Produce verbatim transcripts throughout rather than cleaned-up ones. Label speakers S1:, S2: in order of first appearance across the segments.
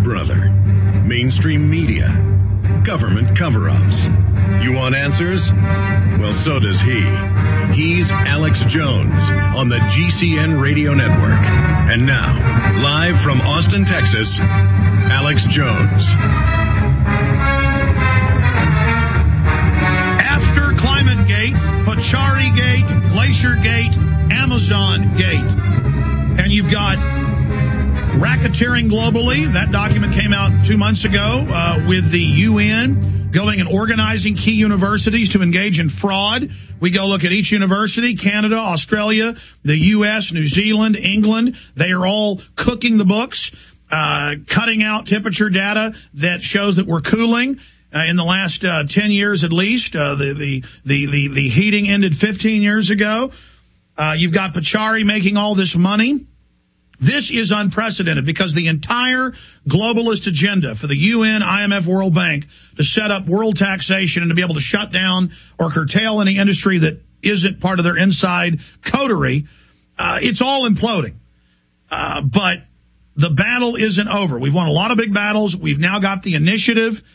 S1: brother. Mainstream media. Government cover-ups. You want answers? Well, so does he. He's Alex Jones on the G C N Radio Network. And now, live from Austin, Texas, Alex Jones.
S2: After Climate Gate, Pachari Gate, Glacier Gate, Amazon Gate. And you've got racketeering globally. That document came out two months ago uh, with the U N going and organizing key universities to engage in fraud. We go look at each university, Canada, Australia, the U S, New Zealand, England. They are all cooking the books, uh, cutting out temperature data that shows that we're cooling. Uh, in the last uh, ten years at least, uh, the, the, the, the, the heating ended fifteen years ago. Uh, you've got Pachari making all this money. This is unprecedented because the entire globalist agenda for the U N, I M F, World Bank to set up world taxation and to be able to shut down or curtail any industry that isn't part of their inside coterie, uh, it's all imploding. Uh, but the battle isn't over. We've won a lot of big battles. We've now got the initiative.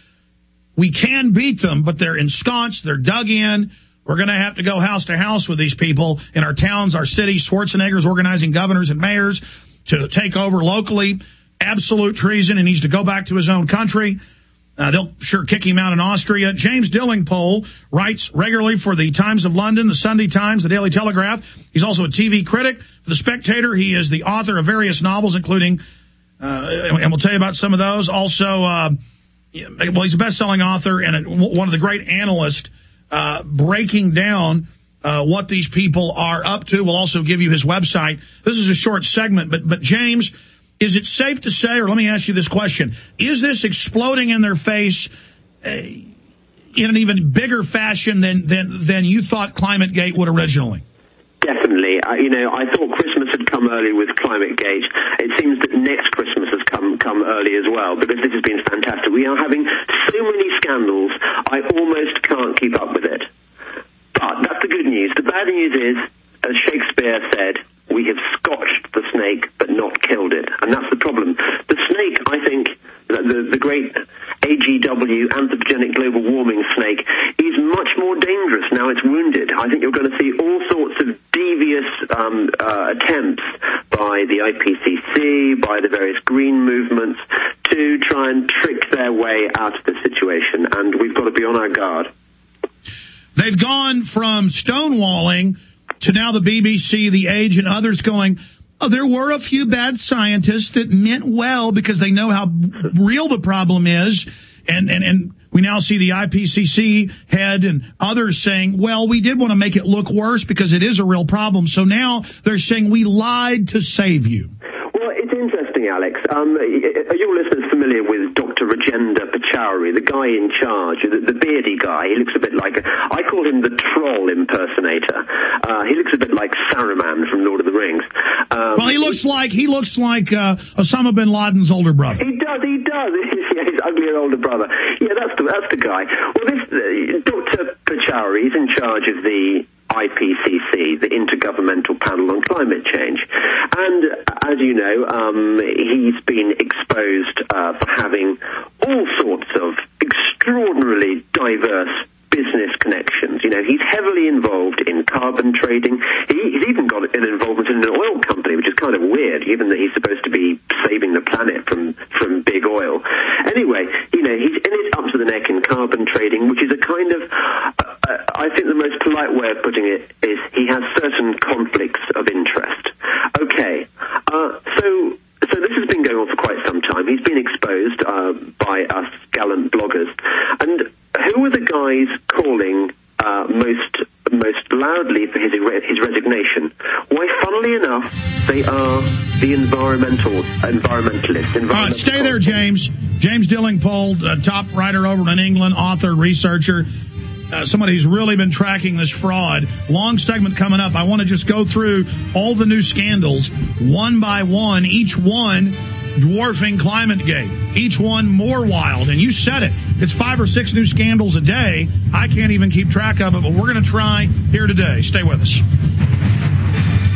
S2: We can beat them, but they're ensconced. They're dug in. We're going to have to go house to house with these people in our towns, our cities. Schwarzenegger's organizing governors and mayors to take over locally. Absolute treason. He needs to go back to his own country. Uh, they'll sure kick him out in Austria. James Dillingpole writes regularly for the Times of London, the Sunday Times, the Daily Telegraph. He's also a T V critic for The Spectator. He is the author of various novels, including, uh, and we'll tell you about some of those. Also, uh, well, he's a best-selling author and a, one of the great analysts uh, breaking down Uh, what these people are up to. We'll also give you his website. This is a short segment, but but James, is it safe to say, or let me ask you this question, is this exploding in their face uh, in an even bigger fashion than, than, than you thought Climate Gate would originally?
S3: Definitely. Uh, you know, I thought Christmas had come early with Climate Gate. It seems that next Christmas has come come early as well, but this, this has been fantastic. We are having so many scandals, I almost can't keep up with it. But that's the good news. The bad news is, as Shakespeare said, we have scotched the snake but not killed it. And that's the problem. The snake, I think, the, the great A G W, anthropogenic global warming snake, is much more dangerous now it's wounded. I think you're going to see all sorts of devious um, uh, attempts by the I P C C, by the various green movements, to try and trick their way out of the situation. And we've got to be on our guard.
S2: They've gone from stonewalling to now the B B C, The Age, and others going, oh, there were a few bad scientists that meant well because they know how real the problem is. And, and, and we now see the I P C C head and others saying, well, we did want to make it look worse because it is a real problem. So now they're saying we lied to save you.
S3: Well, it's interesting, Alex. Um, are your listeners familiar with Doctor Rajendra Pachari, the guy in charge, the, the beardy guy? He looks a bit like, a, I call him the troll impersonator. Uh, he looks a bit like Saruman from Lord of the Rings. Um,
S2: well, he looks like he looks like uh, Osama bin Laden's older brother.
S3: He does, he does. Yeah, his uglier older brother. Yeah, that's the that's the guy. Well, this uh, Doctor Pachari, he's in charge of the I P C C, the Intergovernmental Panel on Climate Change. And as you know, um, he's been exposed uh, for having all sorts of extraordinarily diverse business connections. You know, he's heavily involved in carbon trading. He, he's even got an involvement in an oil company, which is kind of weird, given that he's supposed to be saving the planet from, from big oil. Anyway, you know, he's in it up to the neck in carbon trading, which is a kind of, uh, I think the most polite way of putting it is he has certain conflicts of interest. Okay, uh, so... So this has been going on for quite some time. He's been exposed uh, by us gallant bloggers. And who are the guys calling uh, most most loudly for his his resignation? Why, funnily enough, they are the environmental environmentalists. Environmental
S2: All right, stay there, James. James Dillingpole, uh, top writer over in England, author, researcher. Uh, somebody who's really been tracking this fraud. Long segment coming up. I want to just go through all the new scandals one by one, each one dwarfing Climate Gate, each one more wild. And you said it. It's five or six new scandals a day. I can't even keep track of it, but we're going to try here today. Stay with us.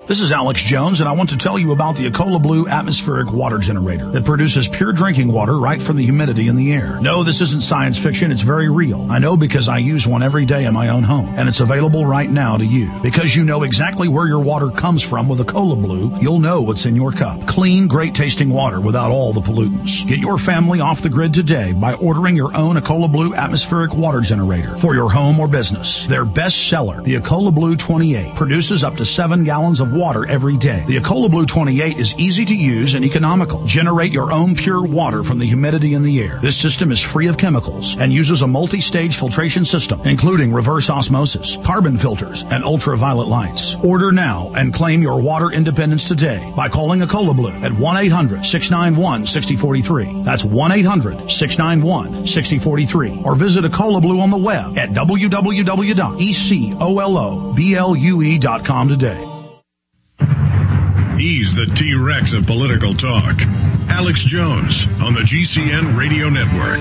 S2: This is Alex Jones, and I want to tell you about the Ecola Blue atmospheric water generator that produces pure drinking water right from the humidity in the air. No, this isn't science fiction. It's very real. I know because I use one every day in my own home, and it's available right now to you. Because you know exactly where your water comes from with Ecola Blue, you'll know what's in your cup. Clean, great-tasting water without all the pollutants. Get your family off the grid today by ordering your own Ecola Blue atmospheric water generator for your home or business. Their best seller, the Ecola Blue twenty-eight, produces up to seven gallons of water every day. The Ecola Blue twenty-eight is easy to use and economical. Generate your own pure water from the humidity in the air. This system is free of chemicals and uses a multi-stage filtration system, including reverse osmosis, carbon filters, and ultraviolet lights. Order now and claim your water independence today by calling Ecola Blue at one eight hundred six nine one six zero four three. That's one eight hundred six nine one six zero four three. Or visit Ecola Blue on the web at w w w dot ecola blue dot com today.
S1: He's the T-Rex of political talk. Alex Jones on the G C N Radio Network.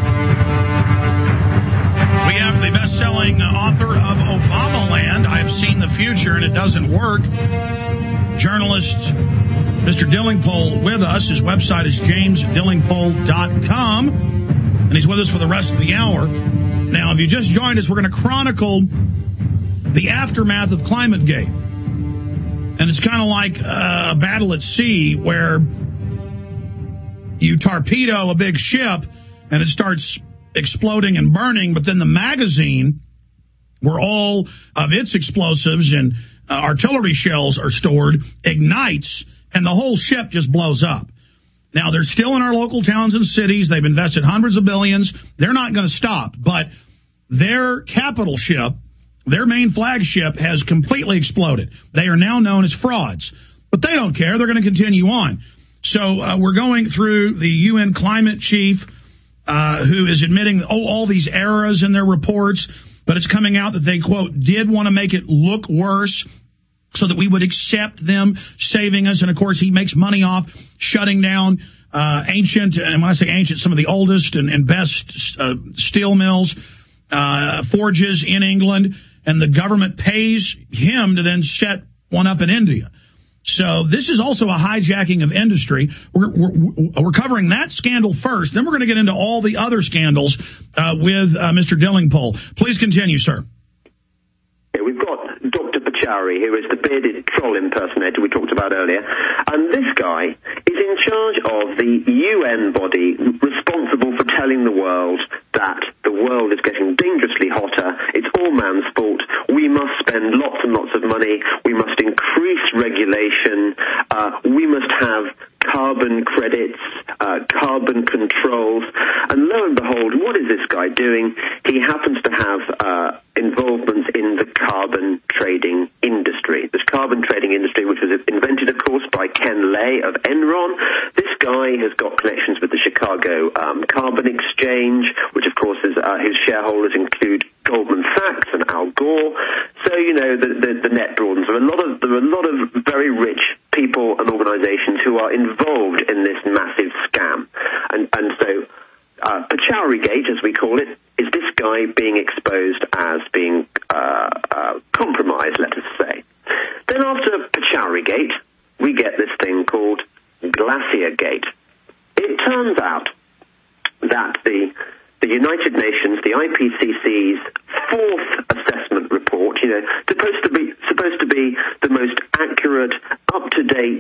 S2: We have the best-selling author of Obamaland, I've Seen the Future and It Doesn't Work, journalist Mister Dillingpole with us. His website is james dillingpole dot com, and he's with us for the rest of the hour. Now, if you just joined us, we're going to chronicle the aftermath of ClimateGate. And it's kind of like a battle at sea where you torpedo a big ship and it starts exploding and burning, but then the magazine where all of its explosives and uh, artillery shells are stored ignites and the whole ship just blows up. Now, they're still in our local towns and cities. They've invested hundreds of billions. They're not going to stop, but their capital ship, their main flagship, has completely exploded. They are now known as frauds, but they don't care. They're going to continue on. So uh, we're going through the U N climate chief uh, who is admitting oh, all these errors in their reports, but it's coming out that they, quote, did want to make it look worse so that we would accept them saving us. And, of course, he makes money off shutting down uh, ancient, and when I say ancient, some of the oldest and, and best uh, steel mills, uh, forges in England. And the government pays him to then set one up in India. So this is also a hijacking of industry. We're, we're, we're covering that scandal first. Then we're going to get into all the other scandals uh, with uh, Mister Dillingpole. Please continue, sir.
S3: Yeah, we've got Doctor Pachauri, who is the bearded troll impersonator we talked about earlier. And this guy is in charge of the U N body responsible for telling the world that the world is getting dangerously hotter. It's all man's fault. We must spend lots and lots of money. We must increase regulation. Uh, we must have carbon credits, uh, carbon controls. And lo and behold, what is this guy doing? He happens to have uh, involvements in the carbon trading industry. This carbon trading industry, which was invented, of course, by Ken Lay of Enron. This guy has got connections with the Chicago um, Carbon Exchange, which, of course, is, uh, his shareholders include Goldman Sachs and Al Gore. So, you know, the, the, the net broadens. There are a lot of there are a lot of very rich people and organizations who are involved in this massive scam. And, and so uh, Pachauri Gate, as we call it, is this guy being exposed as being uh, uh, compromised, let us say. Then after Pachauri Gate, we get this thing called Glacier Gate. It turns out that the the United Nations, the I P C C's fourth assessment report, you know, supposed to be supposed to be the most accurate, up-to-date,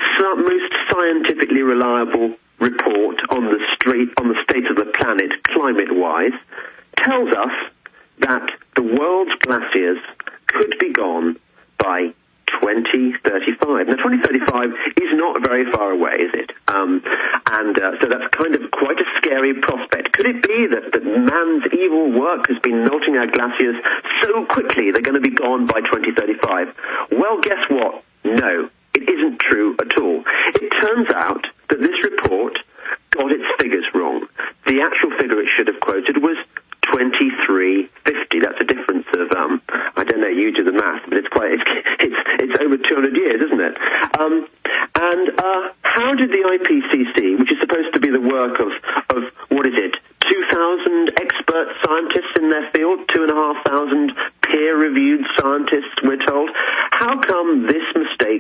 S3: most scientifically reliable report on the street on the state of the planet, climate-wise, tells us that the world's glaciers could be gone by twenty thirty-five. Now, twenty thirty-five is not very far away, is it? Um, and uh, so that's kind of quite a scary prospect. Could it be that, that man's evil work has been melting our glaciers so quickly they're going to be gone by twenty thirty-five? Well, guess what? No, it isn't true at all. It turns out that this report got its figures wrong. The actual figure it should have quoted was twenty-three fifty. That's a difference of, um, I don't know, you do the math, but it's quite, it's, it's, it's over two hundred years, isn't it? Um, and uh, how did the I P C C, which is supposed to be the work of, of what is it, two thousand expert scientists in their field, two and a half thousand peer-reviewed scientists, we're told, how come this mistake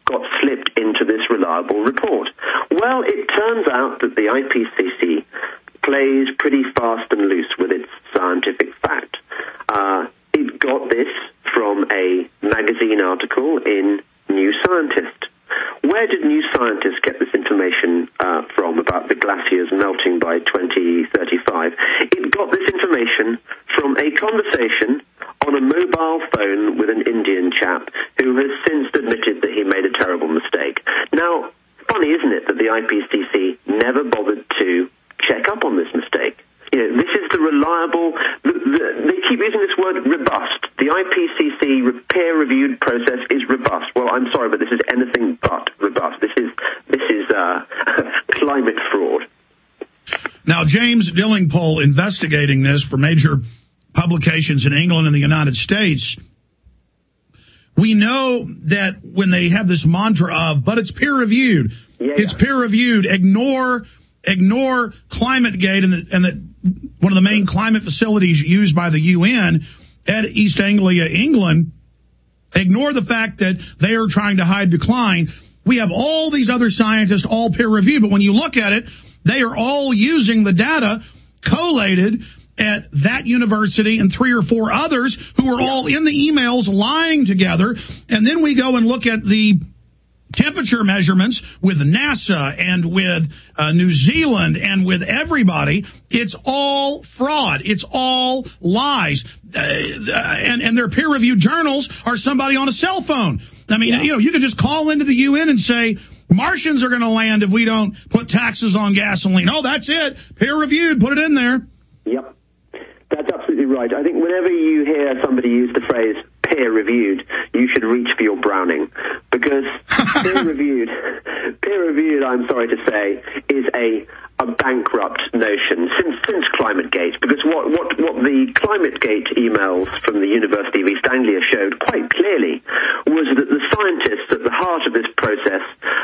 S3: got slipped into this reliable report? Well, it turns out that the I P C C plays pretty fast and loose with its scientific fact. Uh, it got this from a magazine article in New Scientist. Where did New Scientist get this information uh, from about the glaciers melting by twenty thirty-five? It got this information from a conversation on a mobile phone with an Indian chap who has since admitted that he made a terrible mistake. Now, funny, isn't it, that the I P C C never bothered to check up on this mistake? You know, this is the reliable, the, the, they keep using this word robust. The I P C C peer-reviewed process is robust. Well, I'm sorry, but this is anything but robust. This is, this is uh, climate fraud.
S2: Now, James Dillingpole, investigating this for major publications in England and the United States, we know that when they have this mantra of, but it's peer-reviewed, yeah, it's yeah. peer-reviewed, ignore ignore ClimateGate and, the, and the, one of the main climate facilities used by the U N at East Anglia, England, ignore the fact that they are trying to hide decline. We have all these other scientists, all peer-reviewed, but when you look at it, they are all using the data collated at that university and three or four others who are all in the emails lying together. And then we go and look at the temperature measurements with NASA and with uh, New Zealand and with everybody. It's all fraud. It's all lies. Uh, and, and their peer-reviewed journals are somebody on a cell phone. I mean, yeah. you know, you can just call into the U N and say, Martians are going to land if we don't put taxes on gasoline. Oh, that's it. Peer-reviewed. Put it in there.
S3: Yep. That's absolutely right. I think whenever you hear somebody use the phrase peer-reviewed, you should reach for your Browning. Because peer-reviewed, peer-reviewed, I'm sorry to say, is a, a bankrupt notion since since ClimateGate. Because what, what, what the ClimateGate emails from the University of East Anglia showed quite clearly was that the scientists at the heart of this process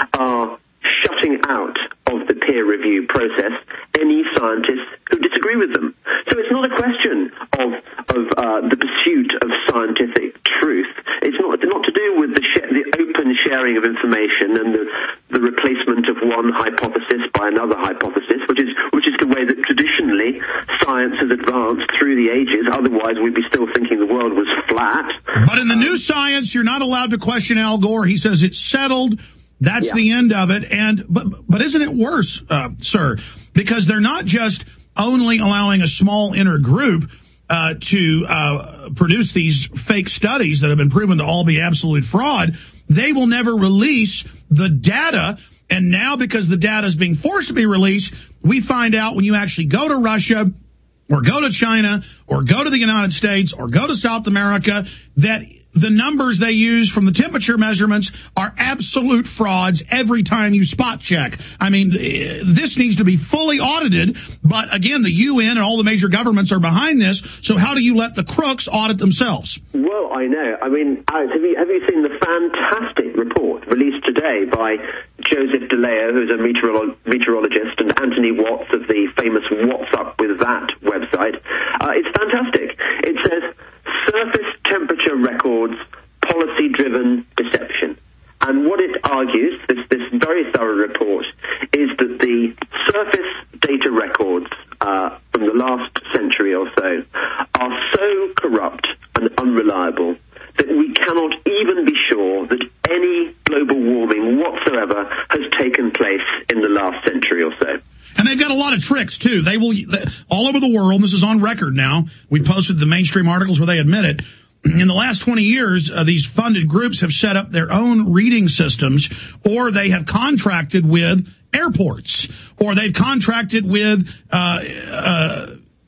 S3: are shutting out of the peer review process any scientists who disagree with them. So it's not a question of of uh, the pursuit of scientific truth. It's not not to do with the sh- the open sharing of information and the the replacement of one hypothesis by another hypothesis, which is which is the way that traditionally science has advanced through the ages. Otherwise, we'd be still thinking the world was flat.
S2: But in the new science, you're not allowed to question Al Gore. He says it's settled. That's yeah. the end of it. And but but isn't it worse, uh, sir? Because they're not just only allowing a small inner group uh, to uh, produce these fake studies that have been proven to all be absolute fraud. They will never release the data. And now, because the data is being forced to be released, we find out when you actually go to Russia or go to China or go to the United States or go to South America that the numbers they use from the temperature measurements are absolute frauds every time you spot check. I mean, this needs to be fully audited. But again, the U N and all the major governments are behind this. So how do you let the crooks audit themselves?
S3: Well, I know. I mean, Alex, have you, have you seen the fantastic report released today by Joseph DeLeo, who's a meteorolo- meteorologist, and Anthony Watts of the famous What's Up With That website? Uh, it's fantastic. It says, surface temperature records, policy-driven deception. And what it argues, this, this very thorough report, is that the surface data records uh, from the last century or so are so corrupt and unreliable that we cannot even be sure that any global warming whatsoever has taken place in the last century or so.
S2: And they've got a lot of tricks, too. They will, all over the world, and this is on record now, we posted the mainstream articles where they admit it, in the last twenty years, uh, these funded groups have set up their own reading systems, or they have contracted with airports, or they've contracted with uh, uh,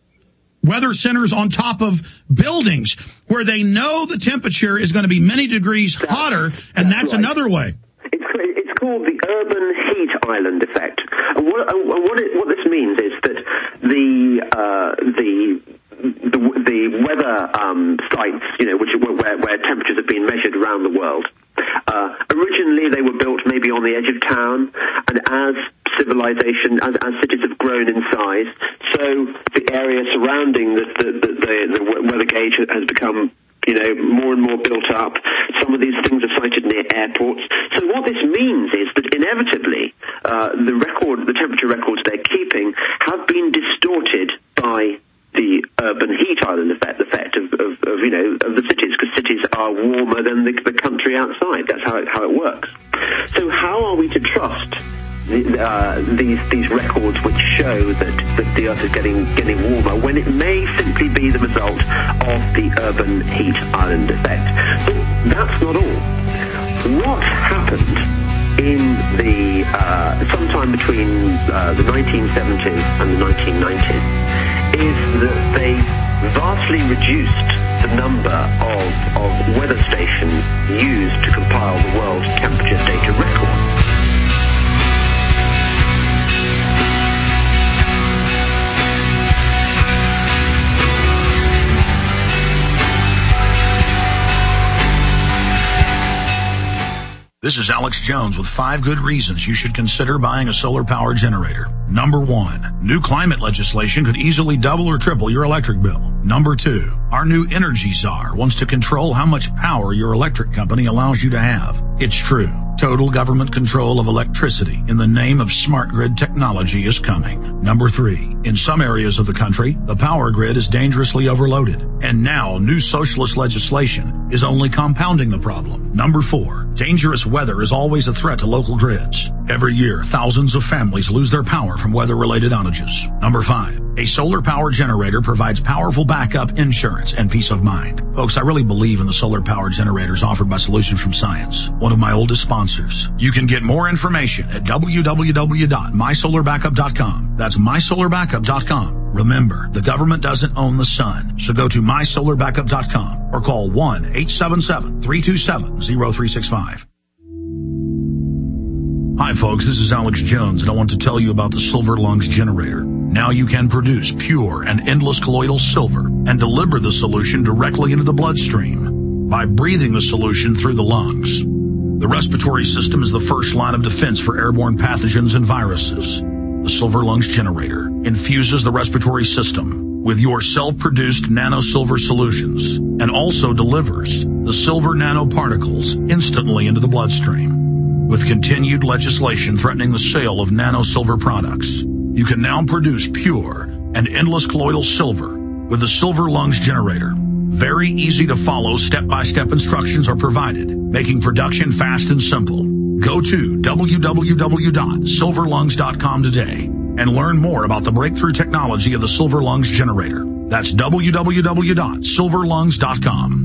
S2: weather centers on top of buildings, where they know the temperature is going to be many degrees hotter, and that's, that's right. another way.
S3: It's, it's called the urban heat island effect. And what, uh, what, it, what this means is that the uh, the the, the weather um, sites, you know, which where, where temperatures have been measured around the world, uh, originally they were built maybe on the edge of town, and as civilization, as, as cities have grown in size, so the area surrounding the the, the, the, the weather gauge has become you know, more and more built up. Some of these things are sited near airports. So what this means is that inevitably uh, the record, the temperature records they're keeping have been distorted by the urban heat island effect, the effect of, of, of you know, of the cities, because cities are warmer than the, the country outside. That's how it, how it works. So how are we to trust Uh, these these records which show that, that the Earth is getting getting warmer when it may simply be the result of the urban heat island effect? But that's not all. What happened in the uh, sometime between uh, the nineteen seventies and the nineteen nineties is that they vastly reduced the number of, of weather stations used to compile the world's temperature data record.
S2: This is Alex Jones with five good reasons you should consider buying a solar power generator. Number one, new climate legislation could easily double or triple your electric bill. Number two, our new energy czar wants to control how much power your electric company allows you to have. It's true. Total government control of electricity in the name of smart grid technology is coming. Number three, in some areas of the country, the power grid is dangerously overloaded. And now new socialist legislation is only compounding the problem. Number four, dangerous weather is always a threat to local grids. Every year, thousands of families lose their power from weather-related outages. Number five, a solar power generator provides powerful backup insurance and peace of mind. Folks, I really believe in the solar power generators offered by Solutions from Science, one of my oldest sponsors. You can get more information at w w w dot my solar backup dot com. That's my solar backup dot com. Remember, the government doesn't own the sun, so go to my solar backup dot com or call one eight seven seven, three two seven, zero three six five. Hi folks, this is Alex Jones, and I want to tell you about the Silver Lungs generator. Now you can produce pure and endless colloidal silver and deliver the solution directly into the bloodstream by breathing the solution through the lungs. The respiratory system is the first line of defense for airborne pathogens and viruses. The Silver Lungs generator infuses the respiratory system with your self-produced nano-silver solutions and also delivers the silver nanoparticles instantly into the bloodstream. With continued legislation threatening the sale of nano-silver products, you can now produce pure and endless colloidal silver with the Silver Lungs generator. Very easy to follow step-by-step instructions are provided, making production fast and simple. Go to w w w dot silver lungs dot com today and learn more about the breakthrough technology of the Silver Lungs generator. That's w w w dot silver lungs dot com.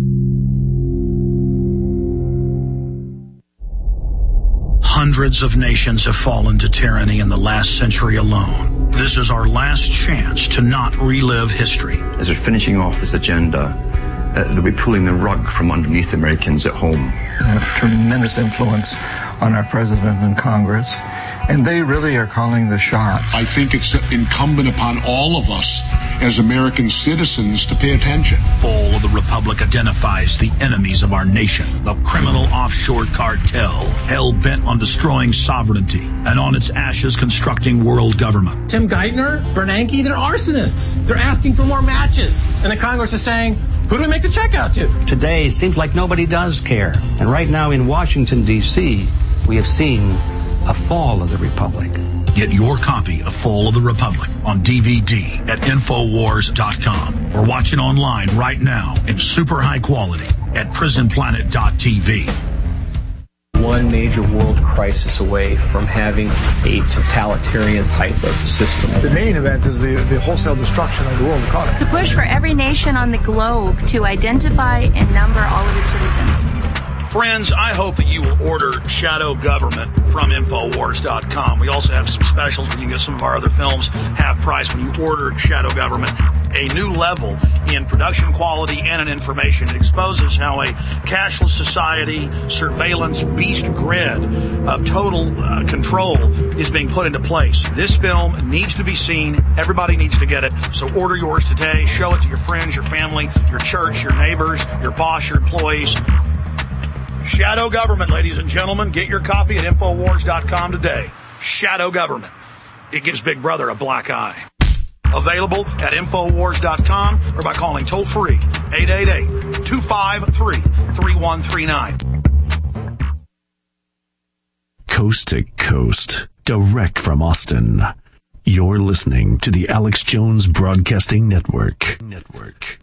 S2: Hundreds of nations have fallen to tyranny in the last century alone. This is our last chance to not relive history.
S4: As they're finishing off this agenda, uh, they'll be pulling the rug from underneath Americans at home.
S5: They have tremendous influence on our president and Congress, and they really are calling the shots.
S6: I think it's incumbent upon all of us as American citizens to pay attention.
S2: Fall of the Republic identifies the enemies of our nation, the criminal offshore cartel, hell-bent on destroying sovereignty, and on its ashes constructing world government.
S7: Tim Geithner, Bernanke, they're arsonists. They're asking for more matches. And the Congress is saying, who do we make the check out to?
S8: Today, it seems like nobody does care. And right now in Washington, D C, we have seen a fall of the Republic.
S2: Get your copy of Fall of the Republic on D V D at infowars dot com or watch it online right now in super high quality at prison planet dot t v.
S9: One major world crisis away from having a totalitarian type of system.
S10: The main event is the, the wholesale destruction of the world economy.
S11: The push for every nation on the globe to identify and number all of its citizens.
S2: Friends, I hope that you will order Shadow Government from infowars dot com. We also have some specials where you can get some of our other films half price when you order Shadow Government. A new level in production quality and in information. It exposes how a cashless society, surveillance, beast grid of total uh, control is being put into place. This film needs to be seen. Everybody needs to get it. So order yours today. Show it to your friends, your family, your church, your neighbors, your boss, your employees. Shadow Government, ladies and gentlemen. Get your copy at infowars dot com today. Shadow Government. It gives Big Brother a black eye. Available at infowars dot com or by calling toll-free eight eight eight, two five three, three one three nine.
S12: Coast to coast, direct from Austin. You're listening to the Alex Jones Broadcasting Network. Network.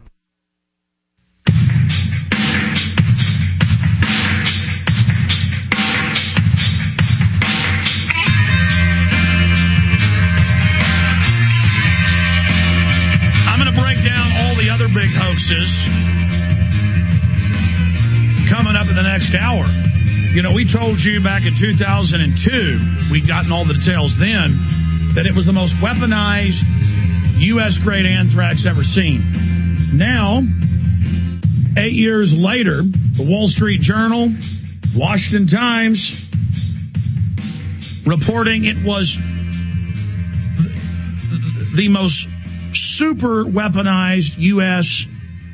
S2: I'm going to break down all the other big hoaxes coming up in the next hour. You know, we told you back in two thousand two, we'd gotten all the details then, that it was the most weaponized U S-grade anthrax ever seen. Now, eight years later, the Wall Street Journal, Washington Times, reporting it was the, the most super weaponized U S,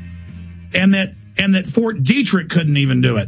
S2: and that and that Fort Detrick couldn't even do it,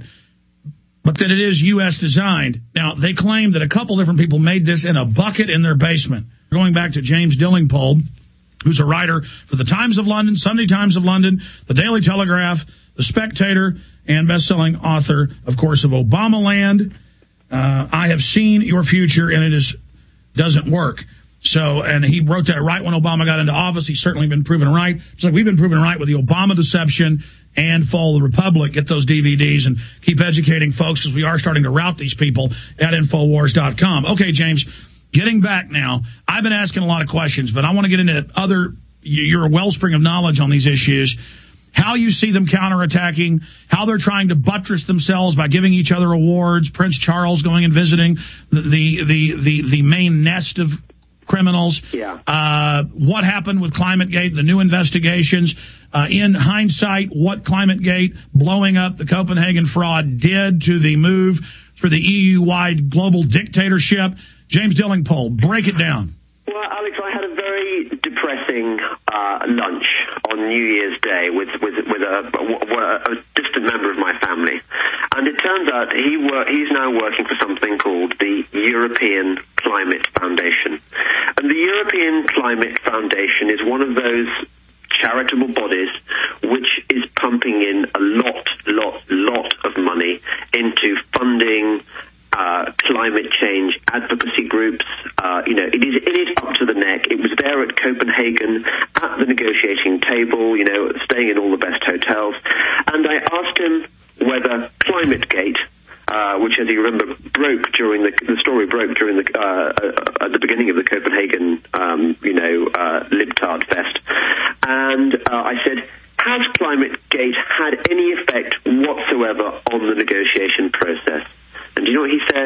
S2: but that it is U S designed. Now, they claim that a couple different people made this in a bucket in their basement. Going back to James Dillingpole, who's a writer for the Times of London, Sunday Times of London, the Daily Telegraph, the Spectator, and best-selling author, of course, of Obamaland. Uh, I have seen your future, and it is doesn't work. So, and he wrote that right when Obama got into office. He's certainly been proven right. Just like we've been proven right with the Obama deception and Fall of the Republic. Get those D V Ds and keep educating folks, because we are starting to route these people at Infowars dot com. Okay, James, getting back now, I've been asking a lot of questions, but I want to get into other, you're a wellspring of knowledge on these issues, how you see them counterattacking, how they're trying to buttress themselves by giving each other awards, Prince Charles going and visiting the, the, the, the, the main nest of criminals.
S3: Yeah.
S2: Uh, what happened with ClimateGate, the new investigations. Uh, in hindsight, what ClimateGate blowing up the Copenhagen fraud did to the move for the E U-wide global dictatorship. James Dillingpole, break it down.
S3: Well, Alex, I had a very depressing uh, lunch on New Year's Day with with, with a, a, a distant member of my family, and it turns out he wor- he's now working for something called the European Climate Foundation, and the European Climate Foundation is one of those charitable bodies which is pumping in a lot, lot, lot of money into funding Uh, climate change advocacy groups. Uh, you know, it is it is up to the neck. It was there at Copenhagen at the negotiating table, you know, staying in all the best hotels. And I asked him whether ClimateGate, uh, which, as you remember, broke during the the story broke during the uh, at the beginning of the Copenhagen, um, you know, uh, Libtard Fest, and uh, I said, has ClimateGate had any effect whatsoever on the negotiation process? And do you know what he said?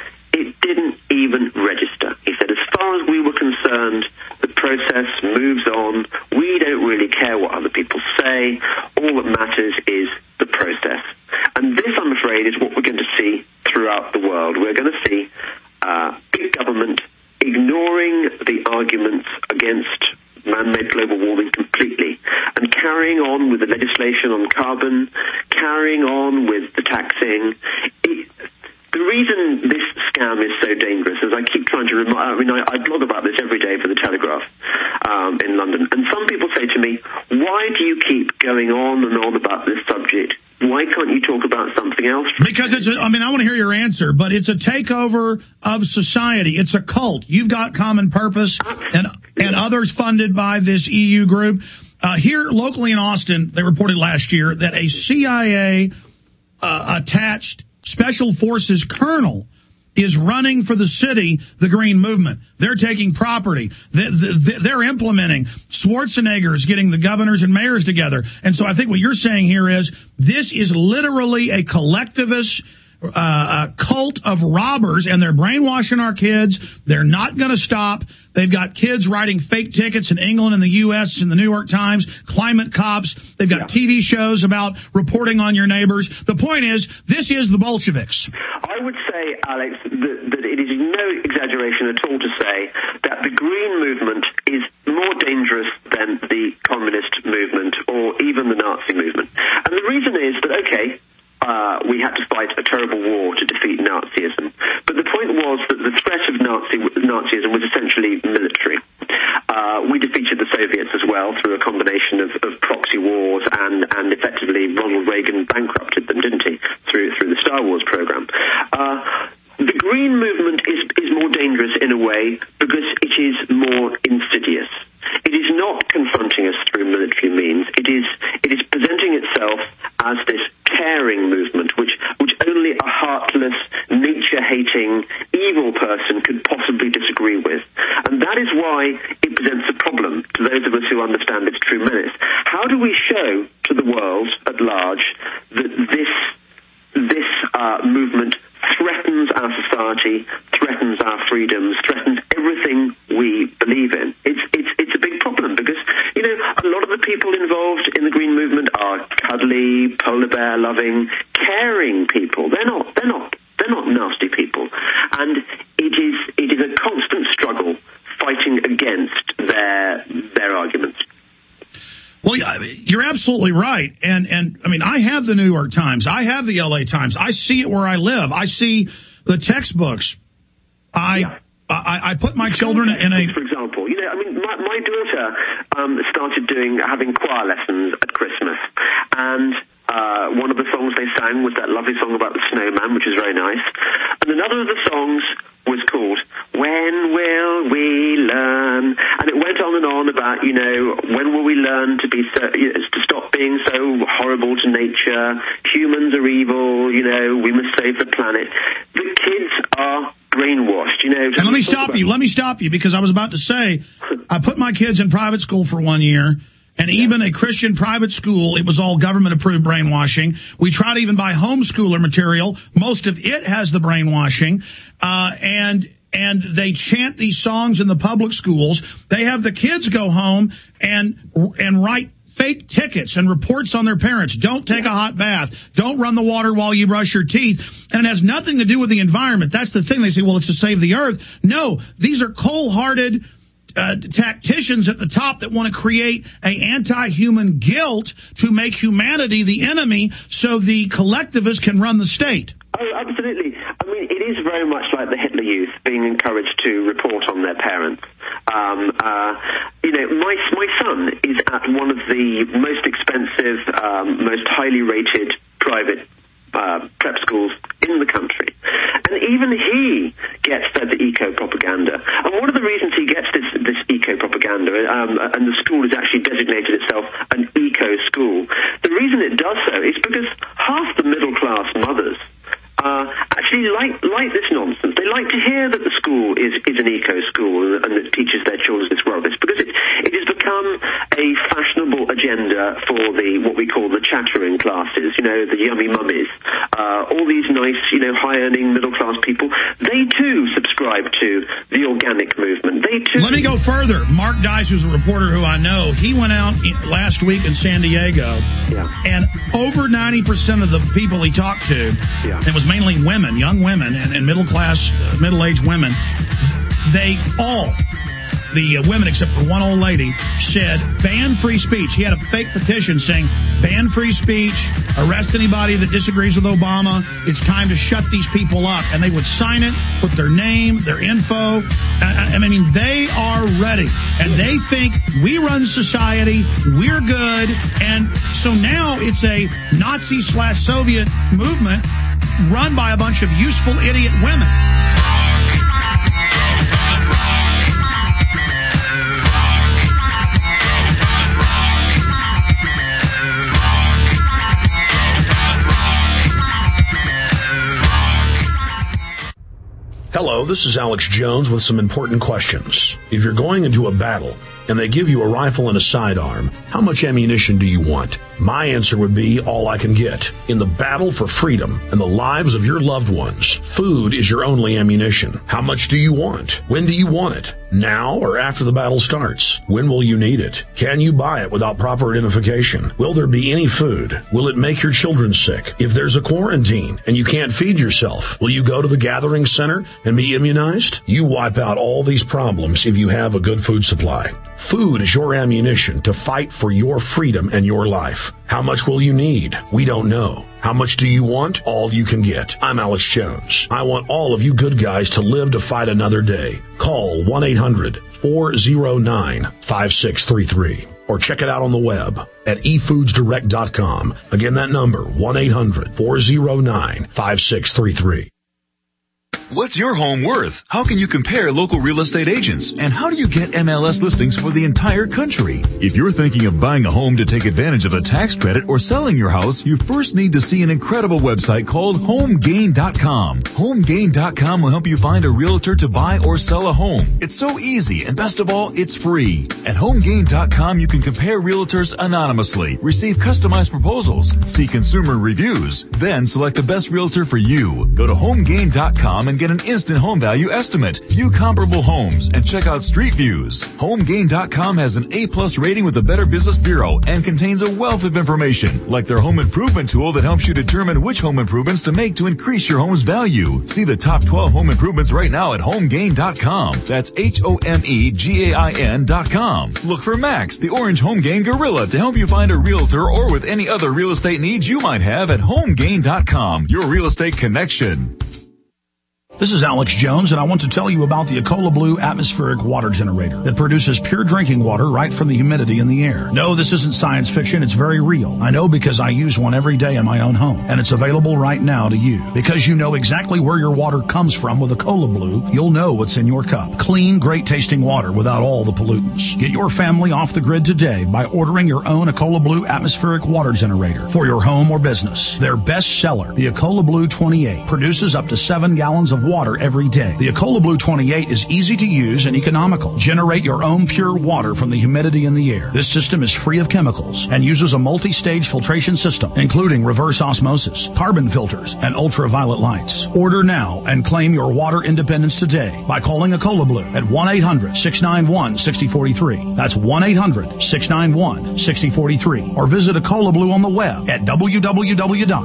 S3: It didn't even register. He said, as far as we were concerned, the process moves on. We don't really care what other people say. All that matters is the process. And this, I'm afraid, is what we're going to see throughout the world. We're going to see uh, big government ignoring the arguments against man-made global warming completely and carrying on with the legislation on carbon, carrying on with the taxing. It, The reason this scam is so dangerous is I keep trying to remind, I mean, I, I blog about this every day for the Telegraph um, in London, and some people say to me, why do you keep going on and on about this subject? Why can't you talk about something else?
S2: Because it's, a, I mean, I want to hear your answer, but it's a takeover of society. It's a cult. You've got Common Purpose and, and others funded by this E U group. Uh, here locally in Austin, they reported last year that a C I A uh, attached Special Forces colonel is running for the city, the Green Movement. They're taking property. They're implementing. Schwarzenegger is getting the governors and mayors together. And so I think what you're saying here is this is literally a collectivist uh, a cult of robbers, and they're brainwashing our kids. They're not going to stop. They've got kids writing fake tickets in England and the U S in the New York Times, climate cops. They've got yeah. T V shows about reporting on your neighbors. The point is, this is the Bolsheviks.
S3: I would say, Alex, that, that it is no exaggeration at all to say that the Green Movement is more dangerous than the communist movement or even the Nazi movement. And the reason is that, okay, Uh, we had to fight a terrible war to defeat Nazism. But the point was that the threat of Nazi, Nazism was essentially military. Uh, we defeated the Soviets as well through a combination of, of proxy proxy wars, and, and effectively Ronald Reagan bankrupted them, didn't he, through through the Star Wars program. Uh, the Green Movement is, is more dangerous in a way because it is more insidious. It is not confronting us through military means. It is it is presenting itself as this caring movement, which which only a heartless, nature-hating, evil person could possibly disagree with. And that is why it presents a problem to those of us who understand its true menace. How do we show to the world at large that this this uh, movement threatens our society, threatens our freedoms, threatens everything we believe in? It's it's it's a big problem because, you know, a lot of the people involved in the Green Movement are cuddly, polar bear loving, caring people. They're not they're not they're not nasty people. And it is it is a constant struggle fighting against their their arguments.
S2: Well, you're absolutely right. And, and I mean, I have the New York Times. I have the L A Times. I see it where I live. I see the textbooks. I yeah. I, I put my children in a...
S3: For example, you know, I mean, my, my daughter um, started doing having choir lessons at Christmas. And uh, one of the songs they sang was that lovely song about the snowman, which is very nice. And another of the songs was called When Will We Learn? And it went on and on about, you know, when will we learn to be so, you know, to stop being so horrible to nature? Humans are evil, you know, we must save the planet. The kids are brainwashed, you know.
S2: And let me stop you, let me stop you, because I was about to say, I put my kids in private school for one year. And even a Christian private school, it was all government-approved brainwashing. We try to even buy homeschooler material. Most of it has the brainwashing. Uh, and and they chant these songs in the public schools. They have the kids go home and and write fake tickets and reports on their parents. Don't take a hot bath. Don't run the water while you brush your teeth. And it has nothing to do with the environment. That's the thing. They say, well, it's to save the earth. No, these are cold-hearted Uh, tacticians at the top that want to create a anti-human guilt to make humanity the enemy so the collectivists can run the state.
S3: Oh, absolutely. I mean, it is very much like the Hitler Youth being encouraged to report on their parents. Um, uh, you know, my my son is at one of the most expensive, um, most highly rated private uh, prep schools in the country. And even he gets fed the eco-propaganda. And one of the reasons he gets this, this eco-propaganda, um, and the school has actually designated itself an eco-school, the reason it does so is because half the middle-class mothers uh, actually like like this nonsense. They like to hear that the school is, is an eco-school and that teaches their children this well. This because it, it has become a fashionable agenda for the what we call the chattering classes, you know, the yummy mummies. Uh, all these nice, you know, high-earning middle-class people, they too subscribe to the organic movement. They too...
S2: Let me go further. Mark Dice, who's a reporter who I know, he went out last week in San Diego,
S3: yeah.
S2: and over ninety percent of the people he talked to,
S3: yeah.
S2: it was mainly women, young women, and, and middle-class, uh, middle-aged women, they all... The uh, women, except for one old lady, said ban free speech. He had a fake petition saying ban free speech, arrest anybody that disagrees with Obama. It's time to shut these people up. And they would sign it, put their name, their info. I, I mean, they are ready. And they think we run society, we're good. And so now it's a Nazi slash Soviet movement run by a bunch of useful idiot women.
S13: Hello, this is Alex Jones with some important questions. If you're going into a battle and they give you a rifle and a sidearm, how much ammunition do you want? My answer would be all I can get. In the battle for freedom and the lives of your loved ones, food is your only ammunition. How much do you want? When do you want it? Now or after the battle starts? When will you need it? Can you buy it without proper identification? Will there be any food? Will it make your children sick? If there's a quarantine and you can't feed yourself, will you go to the gathering center and be immunized? You wipe out all these problems if you have a good food supply. Food is your ammunition to fight for your freedom and your life. How much will you need? We don't know. How much do you want? All you can get. I'm Alex Jones. I want all of you good guys to live to fight another day. Call one eight hundred four oh nine five six three three or check it out on the web at e foods direct dot com. Again, that number, one eight hundred four oh nine five six three three.
S14: What's your home worth? How can you compare local real estate agents? And how do you get M L S listings for the entire country? If you're thinking of buying a home to take advantage of a tax credit or selling your house, you first need to see an incredible website called home gain dot com. home gain dot com will help you find a realtor to buy or sell a home. It's so easy, and best of all, it's free. At home gain dot com, you can compare realtors anonymously, receive customized proposals, see consumer reviews, then select the best realtor for you. Go to home gain dot com and get an instant home value estimate, view comparable homes, and check out street views. home gain dot com has an A-plus rating with the Better Business Bureau and contains a wealth of information, like their home improvement tool that helps you determine which home improvements to make to increase your home's value. See the top twelve home improvements right now at home gain dot com. That's H O M E G A I N dot com. Look for Max, the Orange Home Gain Gorilla, to help you find a realtor or with any other real estate needs you might have at home gain dot com, your real estate connection.
S2: This is Alex Jones, and I want to tell you about the Ecola Blue atmospheric water generator that produces pure drinking water right from the humidity in the air. No, this isn't science fiction. It's very real. I know because I use one every day in my own home, and it's available right now to you. Because you know exactly where your water comes from with Ecola Blue, you'll know what's in your cup. Clean, great-tasting water without all the pollutants. Get your family off the grid today by ordering your own Ecola Blue atmospheric water generator for your home or business. Their best seller, the Ecola Blue twenty-eight, produces up to seven gallons of water every day. The Ecola Blue twenty-eight is easy to use and economical. Generate your own pure water from the humidity in the air. This system is free of chemicals and uses a multi-stage filtration system, including reverse osmosis, carbon filters, and ultraviolet lights. Order now and claim your water independence today by calling Ecola Blue at one eight hundred six nine one six zero four three. That's one eight hundred six nine one six zero four three. Or visit Ecola Blue on the web at w w w dot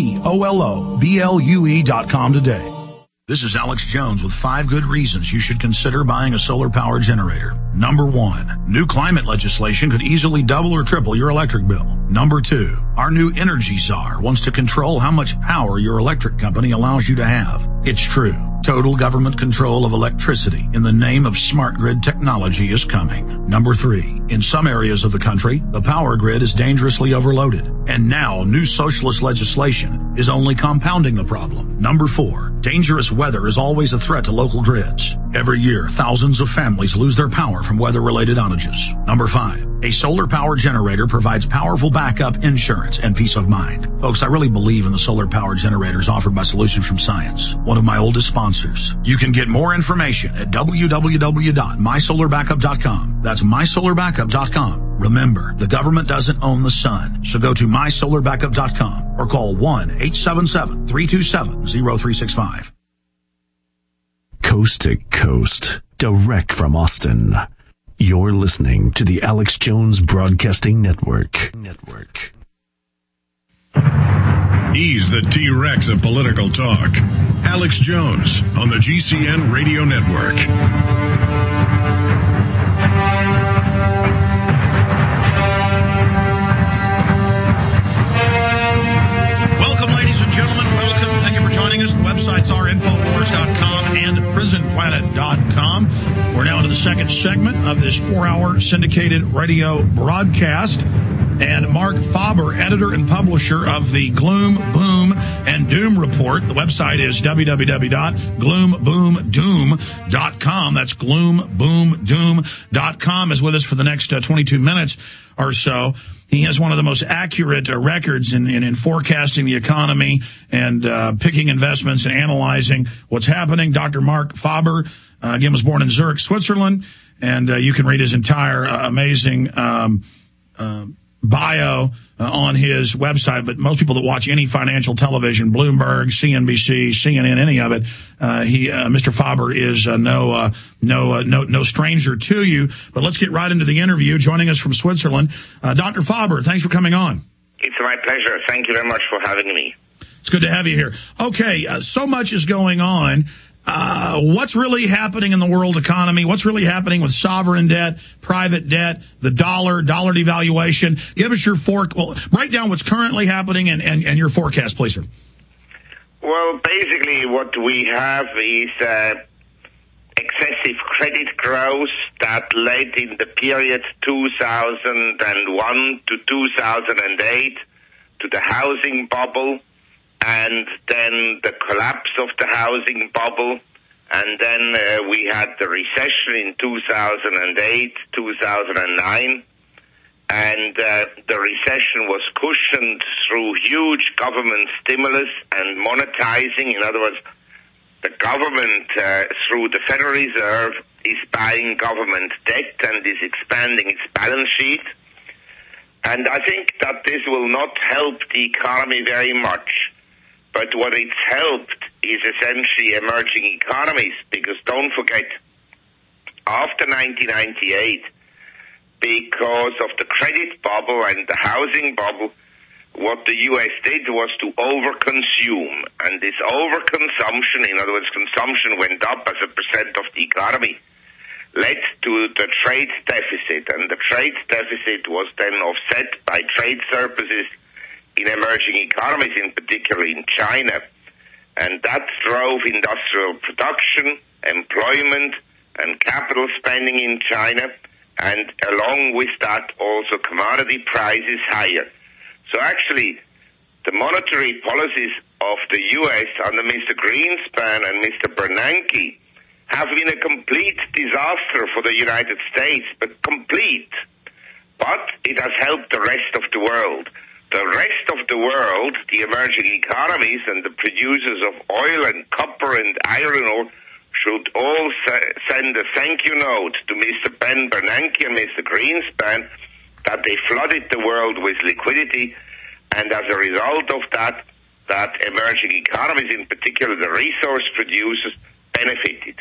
S2: ecola blue dot com today. This is Alex Jones with five good reasons you should consider buying a solar power generator. Number one, new climate legislation could easily double or triple your electric bill. Number two, our new energy czar wants to control how much power your electric company allows you to have. It's true. Total government control of electricity in the name of smart grid technology is coming. Number three, in some areas of the country, the power grid is dangerously overloaded. And now new socialist legislation is only compounding the problem. Number four, dangerous weather is always a threat to local grids. Every year, thousands of families lose their power from weather-related outages. Number five, a solar power generator provides powerful backup insurance and peace of mind. Folks, I really believe in the solar power generators offered by Solutions from Science, one of my oldest sponsors. You can get more information at w w w dot my solar backup dot com. That's my solar backup dot com. Remember, the government doesn't own the sun, so go to my solar backup dot com or call one eight seven seven three two seven zero three six five.
S12: Coast to coast, direct from Austin. You're listening to the Alex Jones Broadcasting Network. Network.
S1: He's the T-Rex of political talk. Alex Jones on the G C N Radio Network.
S2: Welcome, ladies and gentlemen. Welcome. Thank you for joining us. The websites are infowars dot com and prison planet dot com. We're now into the second segment of this four-hour syndicated radio broadcast. And Mark Faber, editor and publisher of the Gloom, Boom, and Doom Report. The website is w w w dot gloom boom doom dot com. That's gloom boom doom dot com is with us for the next uh, twenty-two minutes or so. He has one of the most accurate uh, records in, in, in forecasting the economy and uh, picking investments and analyzing what's happening. Doctor Mark Faber, uh, again, was born in Zurich, Switzerland, and uh, you can read his entire uh, amazing um, uh, bio uh, on his website. But most people that watch any financial television, Bloomberg, C N B C, C N N, any of it, uh, he, uh, Mister Faber is uh, no, uh, no, uh, no, no stranger to you. But let's get right into the interview. Joining us from Switzerland, uh, Doctor Faber, thanks for coming on.
S15: It's my pleasure. Thank you very much for having me.
S2: It's good to have you here. Okay, uh, so much is going on. Uh, what's really happening in the world economy? What's really happening with sovereign debt, private debt, the dollar, dollar devaluation? Give us your fork. Well, write down what's currently happening and, and, and your forecast, please, sir.
S15: Well, basically what we have is uh, excessive credit growth that led in the period two thousand one to two thousand eight to the housing bubble, and then the collapse of the housing bubble, and then uh, we had the recession in two thousand eight, two thousand nine, and uh, the recession was cushioned through huge government stimulus and monetizing. In other words, the government, uh, through the Federal Reserve, is buying government debt and is expanding its balance sheet. And I think that this will not help the economy very much. But what it's helped is essentially emerging economies, because don't forget, after nineteen ninety-eight, because of the credit bubble and the housing bubble, what the U S did was to overconsume. And this overconsumption, in other words, consumption went up as a percent of the economy, led to the trade deficit. And the trade deficit was then offset by trade surpluses in emerging economies, in particular in China. And that drove industrial production, employment, and capital spending in China. And along with that, also commodity prices higher. So actually, the monetary policies of the U S under Mister Greenspan and Mister Bernanke have been a complete disaster for the United States, but complete. But it has helped the rest of the world. The rest of the world, the emerging economies and the producers of oil and copper and iron ore, should all se- send a thank you note to Mister Ben Bernanke and Mister Greenspan that they flooded the world with liquidity, and as a result of that, that emerging economies, in particular the resource producers, benefited.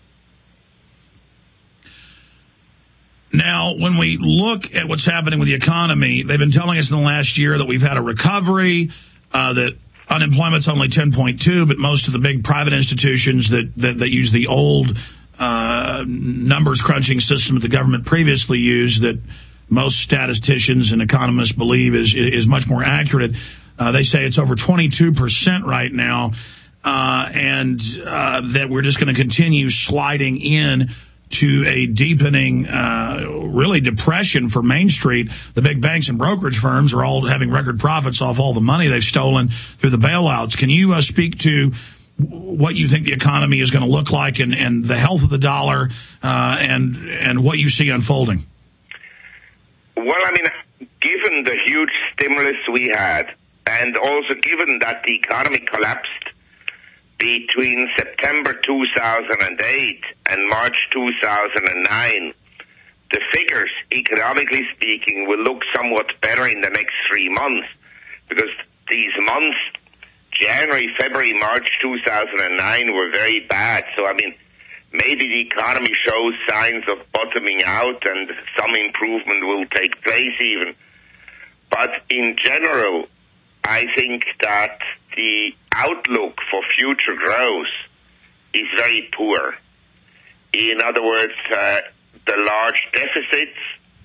S2: Now, when we look at what's happening with the economy, they've been telling us in the last year that we've had a recovery, uh, that unemployment's only ten point two, but most of the big private institutions that, that, that use the old uh, numbers crunching system that the government previously used, that most statisticians and economists believe is is much more accurate. Uh, they say it's over twenty-two percent right now, uh, and uh, that we're just going to continue sliding in to a deepening, uh, really depression for Main Street. The big banks and brokerage firms are all having record profits off all the money they've stolen through the bailouts. Can you uh, speak to what you think the economy is going to look like, and, and the health of the dollar, uh, and and what you see unfolding?
S15: Well, I mean, given the huge stimulus we had, and also given that the economy collapsed between September two thousand eight and March two thousand nine, the figures, economically speaking, will look somewhat better in the next three months, because these months, January, February, March two thousand nine, were very bad. So, I mean, maybe the economy shows signs of bottoming out and some improvement will take place even. But in general, I think that the outlook for future growth is very poor. In other words, uh, the large deficits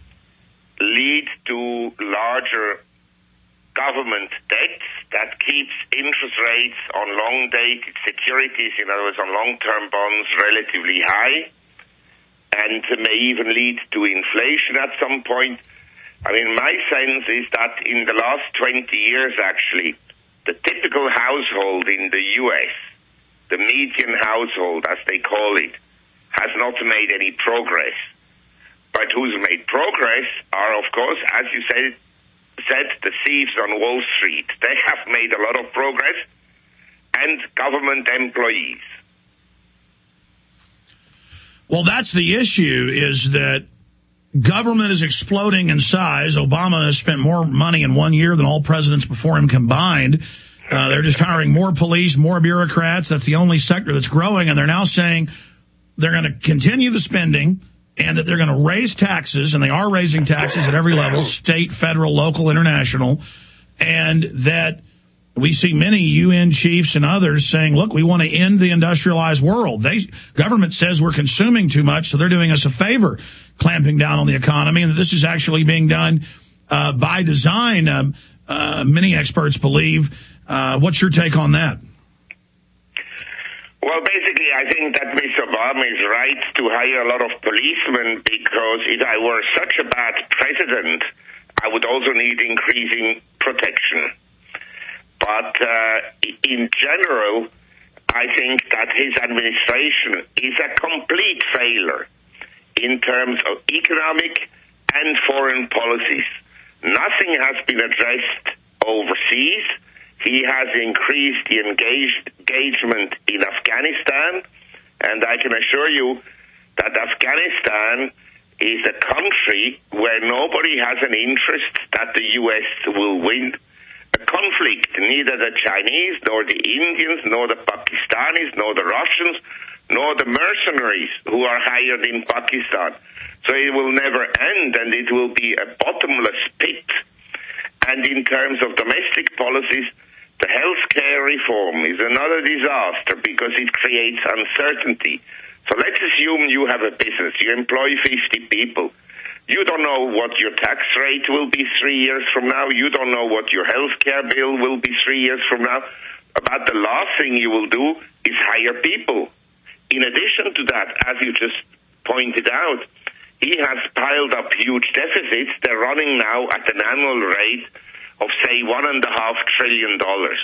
S15: lead to larger government debts that keeps interest rates on long-dated securities, in other words, on long-term bonds, relatively high, and may even lead to inflation at some point. I mean, my sense is that in the last twenty years, actually, the typical household in the U S, the median household, as they call it, has not made any progress. But who's made progress are, of course, as you said, said the thieves on Wall Street. They have made a lot of progress, and government employees.
S2: Well, that's the issue, is that government is exploding in size. Obama has spent more money in one year than all presidents before him combined. Uh, they're just hiring more police, more bureaucrats. That's the only sector that's growing, and they're now saying they're going to continue the spending, and that they're going to raise taxes, and they are raising taxes at every level, state, federal, local, international, and that we see many U N chiefs and others saying, look, we want to end the industrialized world. They government says we're consuming too much, so they're doing us a favor, clamping down on the economy, and that this is actually being done uh, by design, um, uh, many experts believe. Uh, what's your take on that?
S15: Well, basically, I think that Mister Obama is right to hire a lot of policemen, because if I were such a bad president, I would also need increasing protection. But uh, in general, I think that his administration is a complete failure in terms of economic and foreign policies. Nothing has been addressed overseas. He has increased the engaged engagement in Afghanistan, and I can assure you that Afghanistan is a country where nobody has an interest that the U S will win a conflict. Neither the Chinese, nor the Indians, nor the Pakistanis, nor the Russians, nor the mercenaries who are hired in Pakistan. So it will never end, and it will be a bottomless pit. And in terms of domestic policies, the health care reform is another disaster because it creates uncertainty. So let's assume you have a business. You employ fifty people. You don't know what your tax rate will be three years from now. You don't know what your health care bill will be three years from now. About the last thing you will do is hire people. In addition to that, as you just pointed out, he has piled up huge deficits. They're running now at an annual rate of, say, one and a half trillion dollars.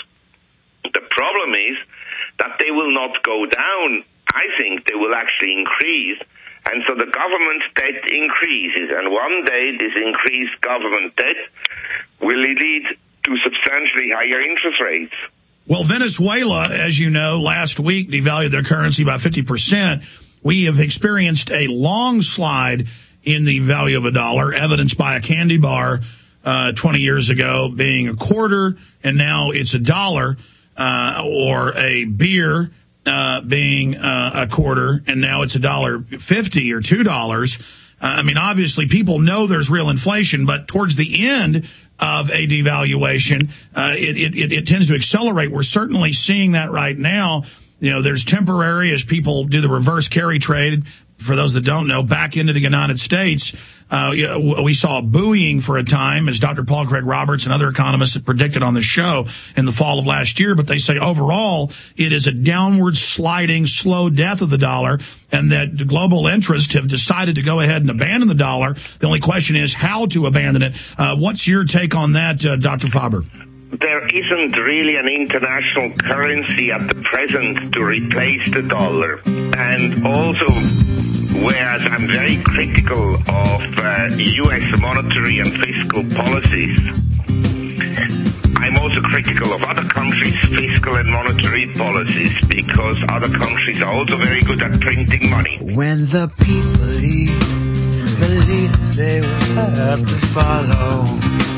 S15: The problem is that they will not go down. I think they will actually increase. And so the government debt increases. And one day this increased government debt will lead to substantially higher interest rates.
S2: Well, Venezuela, as you know, last week devalued their currency by fifty percent. We have experienced a long slide in the value of a dollar, evidenced by a candy bar uh, twenty years ago being a quarter, and now it's a dollar, uh, or a beer uh, being uh, a quarter, and now it's a dollar fifty or two dollars. Uh, I mean, obviously, people know there's real inflation, but towards the end of a devaluation, uh, it, it, it tends to accelerate. We're certainly seeing that right now. You know, there's temporary, as people do the reverse carry trade, for those that don't know, back into the United States. Uh, we saw a buoying for a time, as Doctor Paul Craig Roberts and other economists had predicted on the show in the fall of last year. But they say overall, it is a downward sliding, slow death of the dollar, and that global interests have decided to go ahead and abandon the dollar. The only question is how to abandon it. Uh, what's your take on that, uh, Doctor Faber?
S15: There isn't really an international currency at the present to replace the dollar. And also, whereas I'm very critical of uh, U S monetary and fiscal policies, I'm also critical of other countries' fiscal and monetary policies, because other countries are also very good at printing money.
S16: When the people leave, the leaders they will have to follow.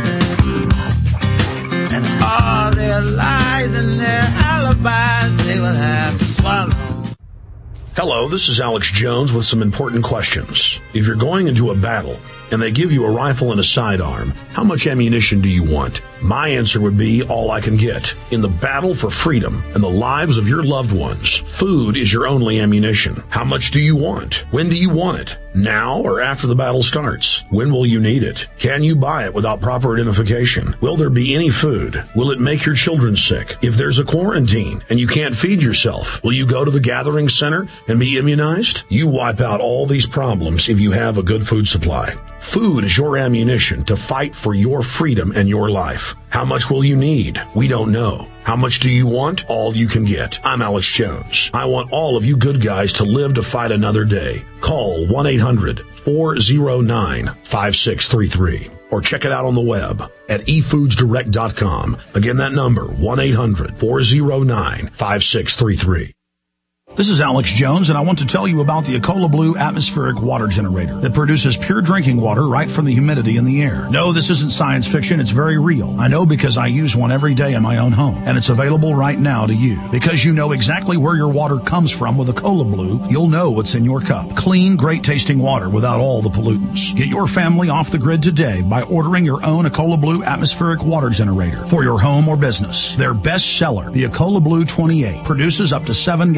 S16: And all their lies and their alibis they will have to swallow.
S13: Hello, this is Alex Jones with some important questions. If you're going into a battle and they give you a rifle and a sidearm, how much ammunition do you want? My answer would be all I can get. In the battle for freedom and the lives of your loved ones, food is your only ammunition. How much do you want? When do you want it? Now or after the battle starts? When will you need it? Can you buy it without proper identification? Will there be any food? Will it make your children sick? If there's a quarantine and you can't feed yourself, will you go to the gathering center and be immunized? You wipe out all these problems if you have a good food supply. Food is your ammunition to fight for your freedom and your life. How much will you need? We don't know. How much do you want? All you can get. I'm Alex Jones. I want all of you good guys to live to fight another day. Call one eight hundred four oh nine five six three three or check it out on the web at e foods direct dot com. Again, that number, one eight hundred four oh nine five six three three.
S2: This is Alex Jones, and I want to tell you about the Ecola Blue atmospheric water generator that produces pure drinking water right from the humidity in the air. No, this isn't science fiction. It's very real. I know because I use one every day in my own home, and it's available right now to you. Because you know exactly where your water comes from with Ecola Blue, you'll know what's in your cup. Clean, great-tasting water without all the pollutants. Get your family off the grid today by ordering your own Ecola Blue atmospheric water generator for your home or business. Their best seller, the Ecola Blue twenty-eight, produces up to seven gallons of water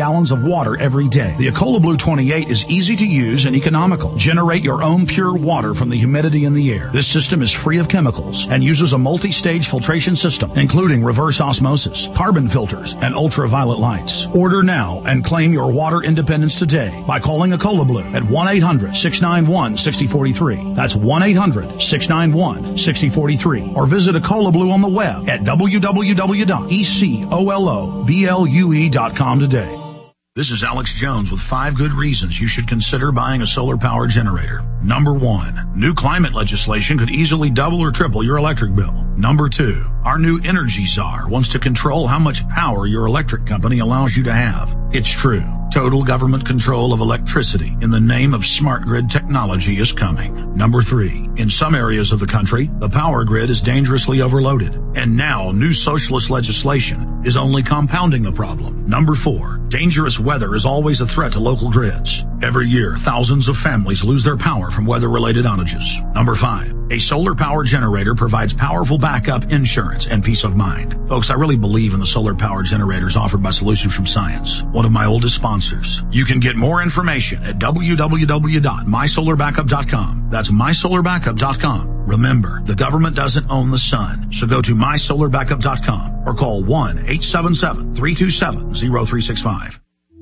S2: water every day. The Ecola Blue twenty-eight is easy to use and economical. Generate your own pure water from the humidity in the air. This system is free of chemicals and uses a multi-stage filtration system, including reverse osmosis, carbon filters, and ultraviolet lights. Order now and claim your water independence today by calling Ecola Blue at one eight hundred six nine one six zero four three. That's one eight hundred six nine one six zero four three. Or visit Ecola Blue on the web at w w w dot ecoloblu dot com today. This is Alex Jones with five good reasons you should consider buying a solar power generator. Number one, new climate legislation could easily double or triple your electric bill. Number two, our new energy czar wants to control how much power your electric company allows you to have. It's true. Total government control of electricity in the name of smart grid technology is coming. Number three, in some areas of the country, the power grid is dangerously overloaded. And now new socialist legislation is only compounding the problem. Number four, dangerous weather is always a threat to local grids. Every year, thousands of families lose their power from weather-related outages. Number five, a solar power generator provides powerful backup insurance and peace of mind. Folks, I really believe in the solar power generators offered by Solutions from Science, one of my oldest sponsors. You can get more information at w w w dot my solar backup dot com. That's my solar backup dot com. Remember, the government doesn't own the sun, so go to my solar backup dot com or call one eight seven seven three two seven zero three six five.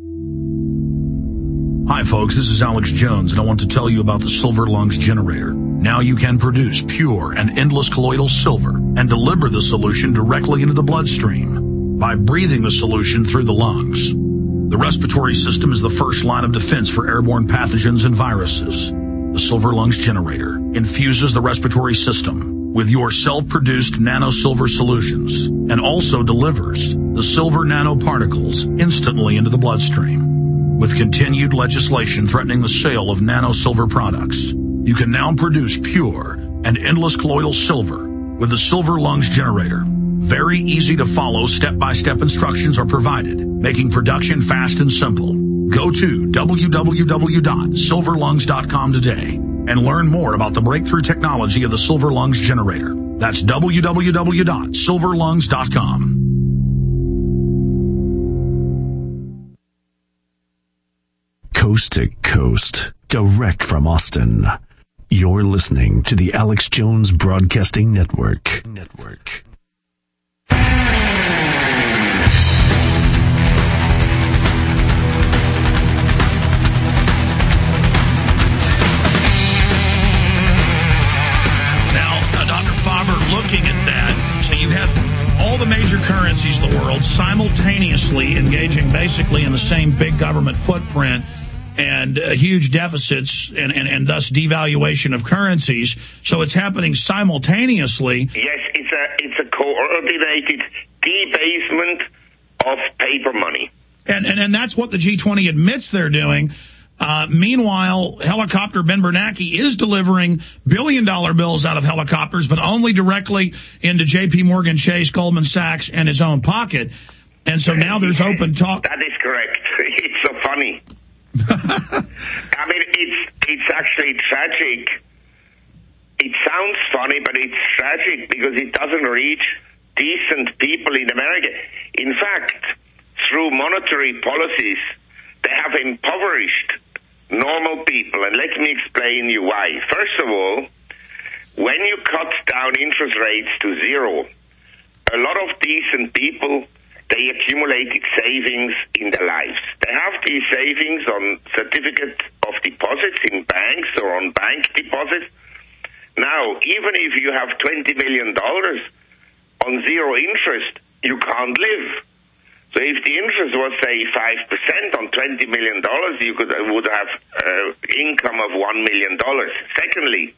S2: Hi folks, this is Alex Jones, and I want to tell you about the Silver Lungs generator. Now you can produce pure and endless colloidal silver and deliver the solution directly into the bloodstream by breathing the solution through the lungs. The respiratory system is the first line of defense for airborne pathogens and viruses. The Silver Lungs generator infuses the respiratory system with your self-produced nano-silver solutions and also delivers the silver nanoparticles instantly into the bloodstream. With continued legislation threatening the sale of nano-silver products, you can now produce pure and endless colloidal silver with the Silver Lungs generator. Very easy to follow step-by-step instructions are provided, making production fast and simple. Go to w w w dot silver lungs dot com today and learn more about the breakthrough technology of the Silver Lungs generator. That's w w w dot silver lungs dot com.
S12: Coast to coast, direct from Austin. You're listening to the Alex Jones Broadcasting Network. Network.
S2: Looking at that, so you have all the major currencies of the world simultaneously engaging basically in the same big government footprint and uh, huge deficits and, and, and thus devaluation of currencies. So it's happening simultaneously.
S15: Yes, it's a it's a coordinated debasement of paper money.
S2: And, and, and that's what the G twenty admits they're doing. Uh, meanwhile, helicopter Ben Bernanke is delivering billion-dollar bills out of helicopters, but only directly into J P Morgan Chase, Goldman Sachs, and his own pocket. And so now there's open talk.
S15: That is correct. It's so funny. I mean, it's it's actually tragic. It sounds funny, but it's tragic because it doesn't reach decent people in America. In fact, through monetary policies, they have impoverished normal people, and let me explain you why. First of all, when you cut down interest rates to zero, a lot of decent people, they accumulated savings in their lives. They have these savings on certificate of deposits in banks or on bank deposits. Now, even if you have twenty million dollars on zero interest, you can't live. So if the interest was, say, five percent on twenty million dollars, you could would have uh, income of one million dollars. Secondly,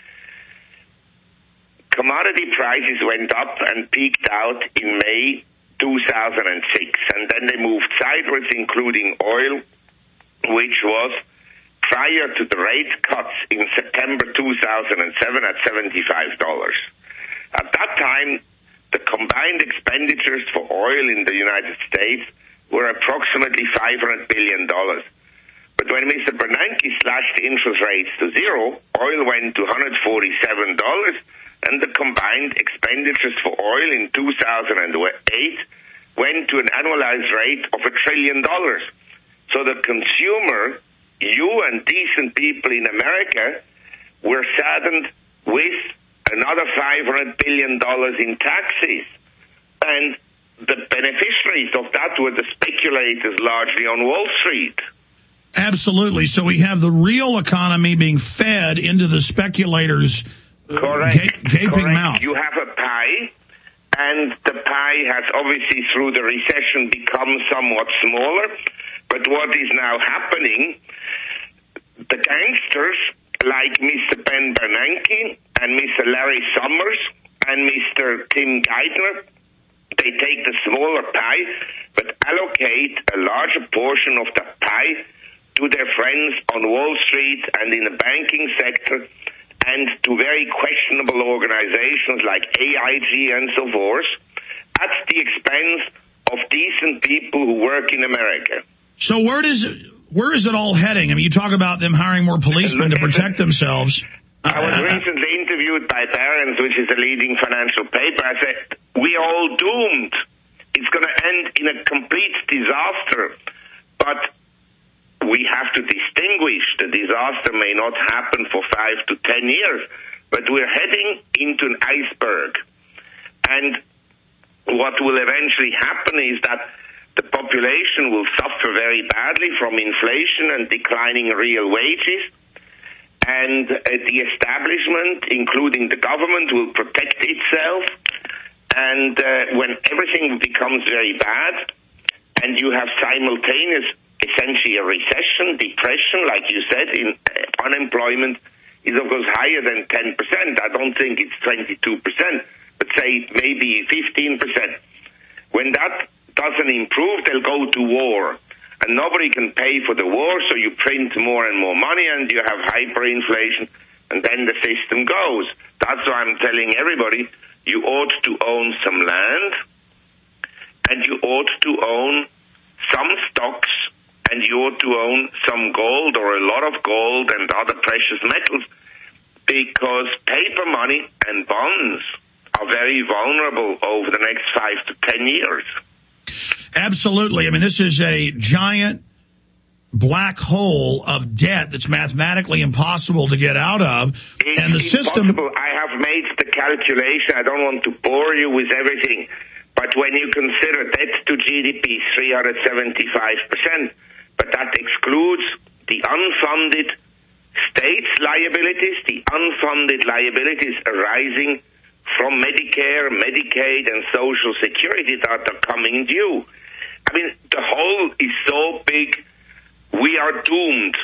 S15: commodity prices went up and peaked out in May two thousand six, and then they moved sideways, including oil, which was prior to the rate cuts in September two thousand seven at seventy-five dollars. At that time, the combined expenditures for oil in the United States were approximately five hundred billion dollars. But when Mister Bernanke slashed interest rates to zero, oil went to one hundred forty-seven dollars, and the combined expenditures for oil in two thousand eight went to an annualized rate of a trillion dollars. So the consumer, you and decent people in America, were saddened with another five hundred billion dollars in taxes. And the beneficiaries of that were the speculators largely on Wall Street.
S2: Absolutely. So we have the real economy being fed into the speculators' uh,
S15: Correct.
S2: ga- gaping
S15: Correct.
S2: mouth.
S15: You have a pie, and the pie has obviously through the recession become somewhat smaller. But what is now happening, the gangsters like Mister Ben Bernanke and Mister Larry Summers and Mister Tim Geithner, they take the smaller pie but allocate a larger portion of the pie to their friends on Wall Street and in the banking sector and to very questionable organizations like A I G and so forth at the expense of decent people who work in America.
S2: So where does it, where is it all heading? I mean, you talk about them hiring more policemen to protect themselves.
S15: I was recently interviewed by Barron's, which is a leading financial paper. I said, we are all doomed. It's going to end in a complete disaster. But we have to distinguish. The disaster may not happen for five to ten years, but we're heading into an iceberg. And what will eventually happen is that the population will suffer very badly from inflation and declining real wages. And uh, the establishment, including the government, will protect itself. And uh, when everything becomes very bad, and you have simultaneous, essentially a recession, depression, like you said, in uh, unemployment is of course higher than ten percent. I don't think it's twenty-two percent, but say maybe fifteen percent. When that doesn't improve, they'll go to war. And nobody can pay for the war, so you print more and more money, and you have hyperinflation, and then the system goes. That's why I'm telling everybody, you ought to own some land, and you ought to own some stocks, and you ought to own some gold or a lot of gold and other precious metals, because paper money and bonds are very vulnerable over the next five to ten years.
S2: Absolutely. I mean, this is a giant black hole of debt that's mathematically impossible to get out of.
S15: It's
S2: and the system.
S15: Impossible. I have made the calculation. I don't want to bore you with everything. But when you consider debt to G D P, three hundred seventy-five percent, but that excludes the unfunded states' liabilities, the unfunded liabilities arising from Medicare, Medicaid, and Social Security that are coming due. I mean, the hole is so big, we are doomed.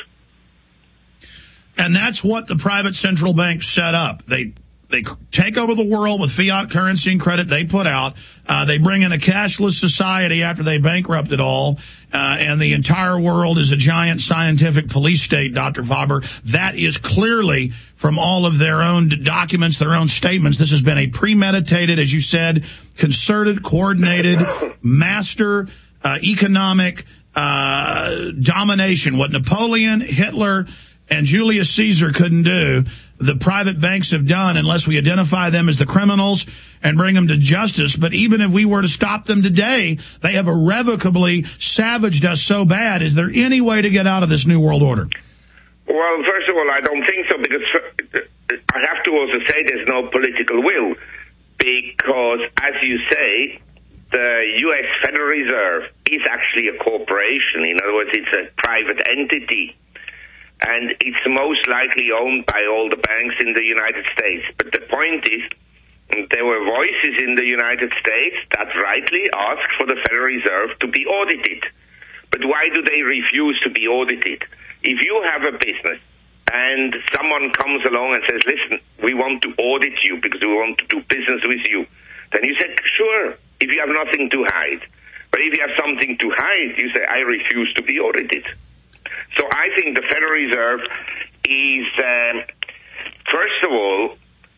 S2: And that's what the private central banks set up. They they take over the world with fiat currency and credit they put out. Uh, they bring in a cashless society after they bankrupt it all. Uh, and the entire world is a giant scientific police state, Doctor Faber. That is clearly from all of their own documents, their own statements. This has been a premeditated, as you said, concerted, coordinated, master uh, economic uh, domination. What Napoleon, Hitler, and Julius Caesar couldn't do, the private banks have done, unless we identify them as the criminals and bring them to justice. But even if we were to stop them today, they have irrevocably savaged us so bad. Is there any way to get out of this new world order?
S15: Well, first of all, I don't think so, because I have to also say there's no political will, because, as you say, the U S Federal Reserve is actually a corporation. In other words, it's a private entity. And it's most likely owned by all the banks in the United States. But the point is, there were voices in the United States that rightly asked for the Federal Reserve to be audited. But why do they refuse to be audited? If you have a business and someone comes along and says, listen, we want to audit you because we want to do business with you, then you say, sure, if you have nothing to hide. But if you have something to hide, you say, I refuse to be audited. So I think the Federal Reserve is, um, first of all,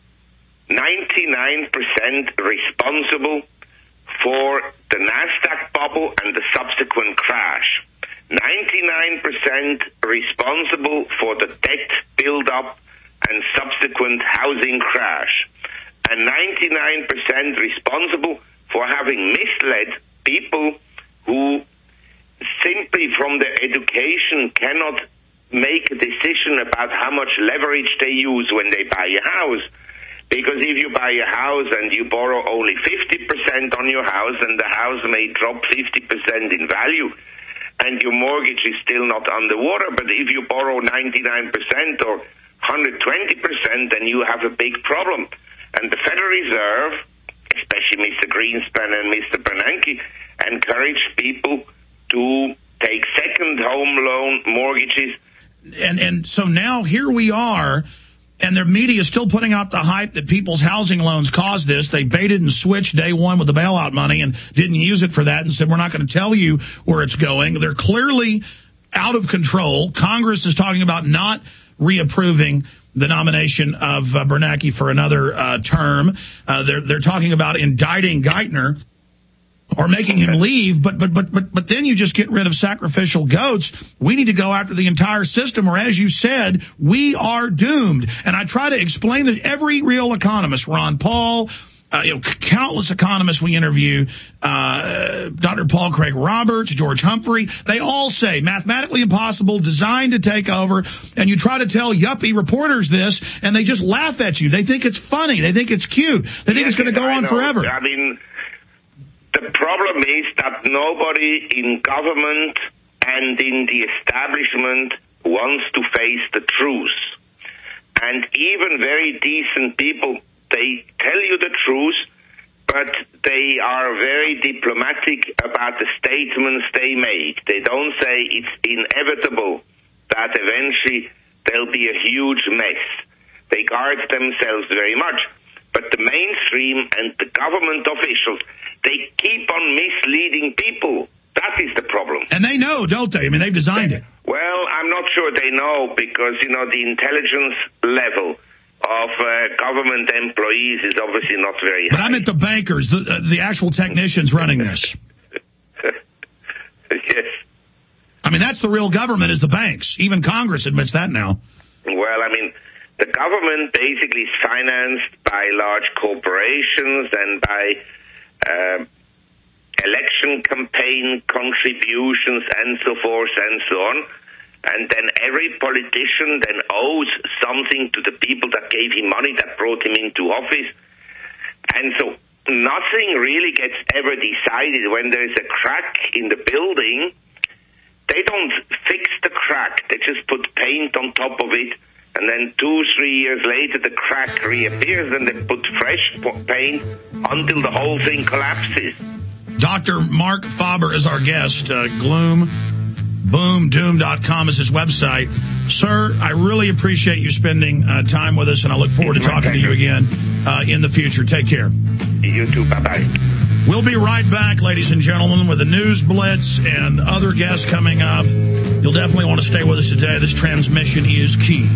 S15: ninety-nine percent responsible for the NASDAQ bubble and the subsequent crash. ninety-nine percent responsible for the debt build-up and subsequent housing crash. And ninety-nine percent responsible for having misled people who simply from their education cannot make a decision about how much leverage they use when they buy a house. Because if you buy a house and you borrow only fifty percent on your house, and the house may drop fifty percent in value, and your mortgage is still not underwater, but if you borrow ninety-nine percent or one hundred twenty percent, then you have a big problem. And the Federal Reserve, especially Mister Greenspan and Mister Bernanke, encourage people to take second home loan mortgages.
S2: And and so now here we are, and their media is still putting out the hype that people's housing loans caused this. They baited and switched day one with the bailout money and didn't use it for that and said, we're not going to tell you where it's going. They're clearly out of control. Congress is talking about not reapproving the nomination of uh, Bernanke for another uh, term. Uh, they're they're talking about indicting Geithner or making him leave, but but but but but then you just get rid of sacrificial goats. We need to go after the entire system, or as you said, we are doomed. And I try to explain that every real economist, Ron Paul, uh, you know, countless economists we interview, uh, Doctor Paul Craig Roberts, George Humphrey, they all say mathematically impossible, designed to take over. And you try to tell yuppie reporters this, and they just laugh at you. They think it's funny. They think it's cute. They think
S15: yes,
S2: it's going to go
S15: I
S2: on
S15: know.
S2: forever.
S15: I mean, the problem is that nobody in government and in the establishment wants to face the truth. And even very decent people, they tell you the truth, but they are very diplomatic about the statements they make. They don't say it's inevitable that eventually there'll be a huge mess. They guard themselves very much. But the mainstream and the government officials, they keep on misleading people. That is the problem.
S2: And they know, don't they? I mean, they've designed it.
S15: Well, I'm not sure they know, because, you know, the intelligence level of uh, government employees is obviously not very high.
S2: But I meant the bankers, the, uh, the actual technicians running this.
S15: Yes.
S2: I mean, that's the real government, is the banks. Even Congress admits that now.
S15: Well, I mean, the government basically is financed by large corporations and by uh, election campaign contributions and so forth and so on. And then every politician then owes something to the people that gave him money, that brought him into office. And so nothing really gets ever decided. When there is a crack in the building, they don't fix the crack. They just put paint on top of it. And then two, three years later, the crack reappears, and they put fresh paint until the whole thing collapses.
S2: Doctor Mark Faber is our guest. Uh, gloom boom doom dot com is his website. Sir, I really appreciate you spending uh, time with us, and I look forward to talking to you again uh, in the future. Take care.
S15: You too. Bye-bye.
S2: We'll be right back, ladies and gentlemen, with the News Blitz and other guests coming up. You'll definitely want to stay with us today. This transmission is key.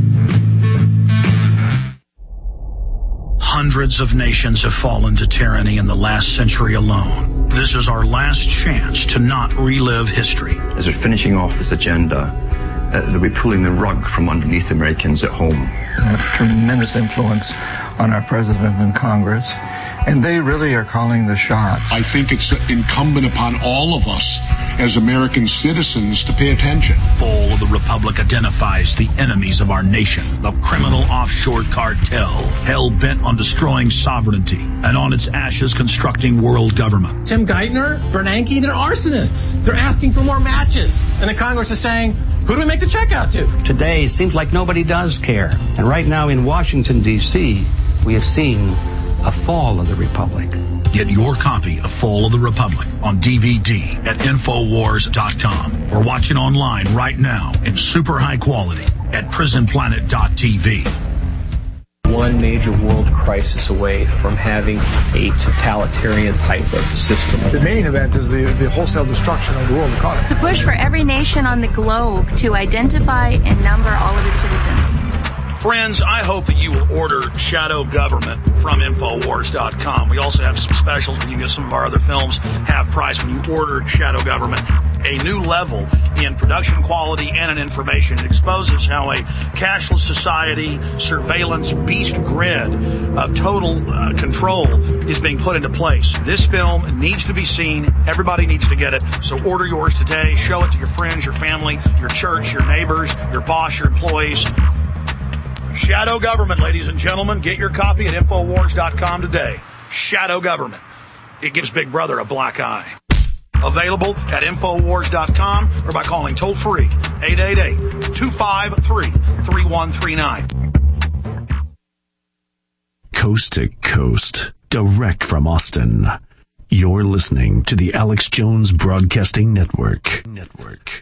S2: Hundreds of nations have fallen to tyranny in the last century alone. This is our last chance to not relive history.
S4: As we're finishing off this agenda, uh, they'll be pulling the rug from underneath Americans at home.
S5: They have tremendous influence on our president and Congress, and they really are calling the shots.
S6: I think it's incumbent upon all of us as American citizens to pay attention.
S2: Fall of the Republic identifies the enemies of our nation, the criminal offshore cartel, hell-bent on destroying sovereignty, and on its ashes constructing world government.
S7: Tim Geithner, Bernanke, they're arsonists. They're asking for more matches. And the Congress is saying, who do we make the check out to?
S8: Today, it seems like nobody does care. And right now in Washington, D C, we have seen a fall of the Republic.
S2: Get your copy of Fall of the Republic on D V D at Infowars dot com or watch it online right now in super high quality at Prison Planet dot T V.
S9: One major world crisis away from having a totalitarian type of system.
S10: The main event is the, the wholesale destruction of the world economy.
S11: The push for every nation on the globe to identify and number all of its citizens.
S2: Friends, I hope that you will order Shadow Government from Infowars dot com. We also have some specials when you get some of our other films half price when you order Shadow Government. A new level in production quality and in information. It exposes how a cashless society, surveillance beast grid of total uh, control is being put into place. This film needs to be seen. Everybody needs to get it. So order yours today. Show it to your friends, your family, your church, your neighbors, your boss, your employees. Shadow Government, ladies and gentlemen. Get your copy at Infowars dot com today. Shadow Government. It gives Big Brother a black eye. Available at Infowars dot com or by calling toll-free eight eight eight, two five three, three one three nine.
S12: Coast to coast, direct from Austin. You're listening to the Alex Jones Broadcasting Network. Network.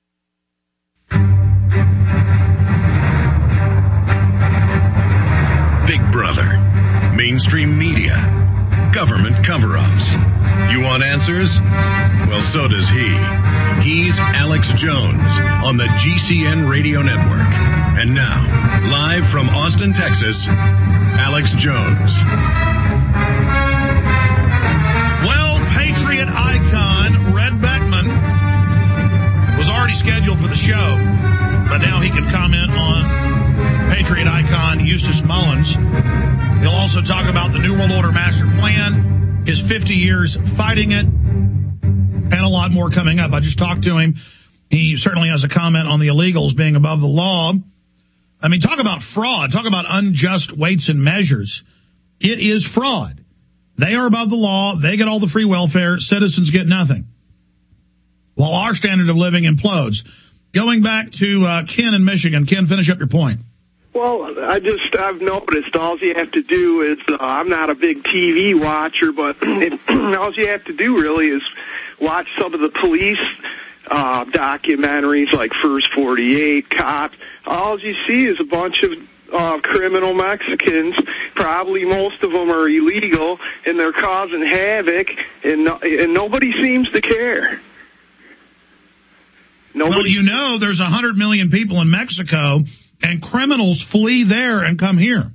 S1: Big Brother, mainstream media, government cover-ups. You want answers? Well, so does he. He's Alex Jones on the G C N Radio Network. And now, live from Austin, Texas, Alex Jones.
S2: Well, Patriot icon Red Beckman was already scheduled for the show, but now he can comment on Patriot icon Eustace Mullins. He'll also talk about the New World Order Master Plan, his fifty years fighting it, and a lot more coming up. I just talked to him. He certainly has a comment on the illegals being above the law. I mean, talk about fraud. Talk about unjust weights and measures. It is fraud. They are above the law. They get all the free welfare. Citizens get nothing, while our standard of living implodes. Going back to uh, Ken in Michigan. Ken, finish up your point.
S17: Well, I just, I've noticed all you have to do is, uh, I'm not a big T V watcher, but it, all you have to do really is watch some of the police uh, documentaries like First forty-eight, Cops. All you see is a bunch of uh, criminal Mexicans. Probably most of them are illegal, and they're causing havoc, and, no, and nobody seems to care.
S2: Nobody. Well, you know, there's one hundred million people in Mexico, and criminals flee there and come here.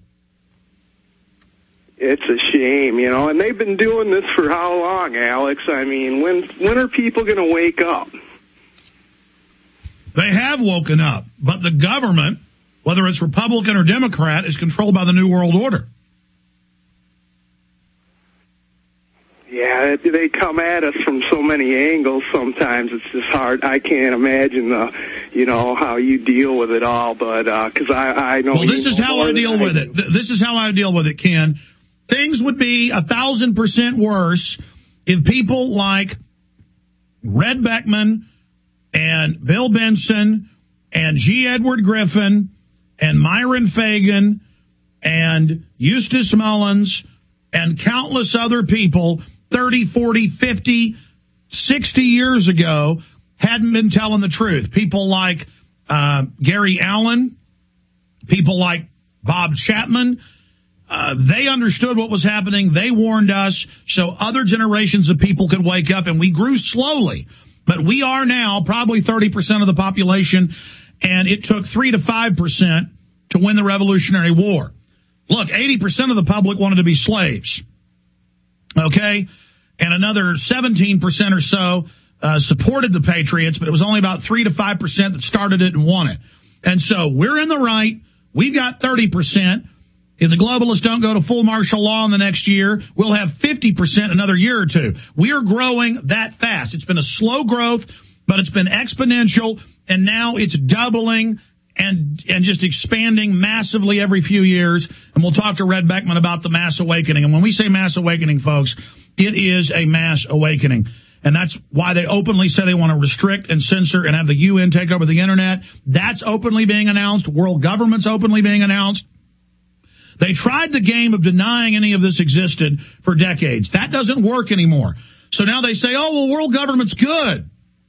S17: It's a shame, you know, and they've been doing this for how long, Alex? I mean, when when are people going to wake up?
S2: They have woken up, but the government, whether it's Republican or Democrat, is controlled by the New World Order.
S17: Yeah, they come at us from so many angles sometimes. It's just hard. I can't imagine, the, you know, how you deal with it all, but because uh, I, I know...
S2: Well, this is how I deal with it. This is how I deal with it, Ken. Things would be a thousand percent worse if people like Red Beckman and Bill Benson and G. Edward Griffin and Myron Fagan and Eustace Mullins and countless other people thirty, forty, fifty, sixty years ago hadn't been telling the truth. People like uh, Gary Allen, people like Bob Chapman, uh, they understood what was happening. They warned us so other generations of people could wake up, and we grew slowly. But we are now probably thirty percent of the population, and it took three to five percent to win the Revolutionary War. Look, eighty percent of the public wanted to be slaves, okay? And another seventeen percent or so uh, supported the Patriots, but it was only about three to five percent that started it and won it. And so we're in the right. We've got thirty percent. If the globalists don't go to full martial law in the next year, we'll have fifty percent another year or two. We are growing that fast. It's been a slow growth, but it's been exponential, and now it's doubling and and just expanding massively every few years. And we'll talk to Red Beckman about the mass awakening. And when we say mass awakening, folks, it is a mass awakening. And that's why they openly say they want to restrict and censor and have the U N take over the internet. That's openly being announced. World government's openly being announced. They tried the game of denying any of this existed for decades. That doesn't work anymore. So now they say, oh, well, world government's good.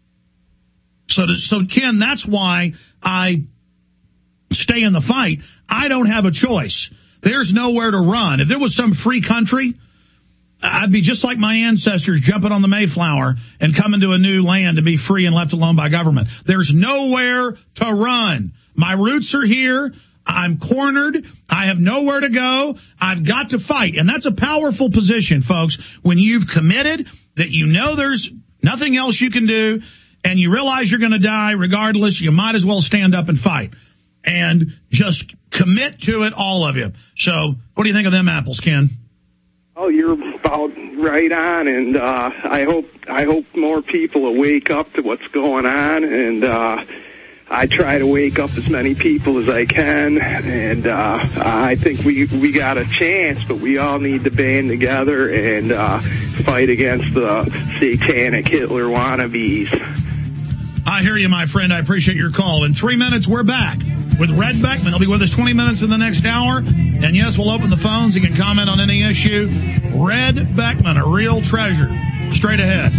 S2: So, to, so Ken, that's why I stay in the fight. I don't have a choice. There's nowhere to run. If there was some free country, I'd be just like my ancestors jumping on the Mayflower and coming to a new land to be free and left alone by government. There's nowhere to run. My roots are here. I'm cornered. I have nowhere to go. I've got to fight. And that's a powerful position, folks, when you've committed that you know there's nothing else you can do and you realize you're going to die regardless. You might as well stand up and fight and just commit to it, all of you. So what do you think of them apples, Ken?
S17: Oh, you're about right on, and uh, I hope I hope more people will wake up to what's going on, and uh, I try to wake up as many people as I can, and uh, I think we we got a chance, but we all need to band together and uh, fight against the satanic Hitler wannabes.
S2: I hear you, my friend. I appreciate your call. In three minutes, we're back with Red Beckman. He'll be with us twenty minutes in the next hour. And yes, we'll open the phones. You can comment on any issue. Red Beckman, a real treasure. Straight ahead.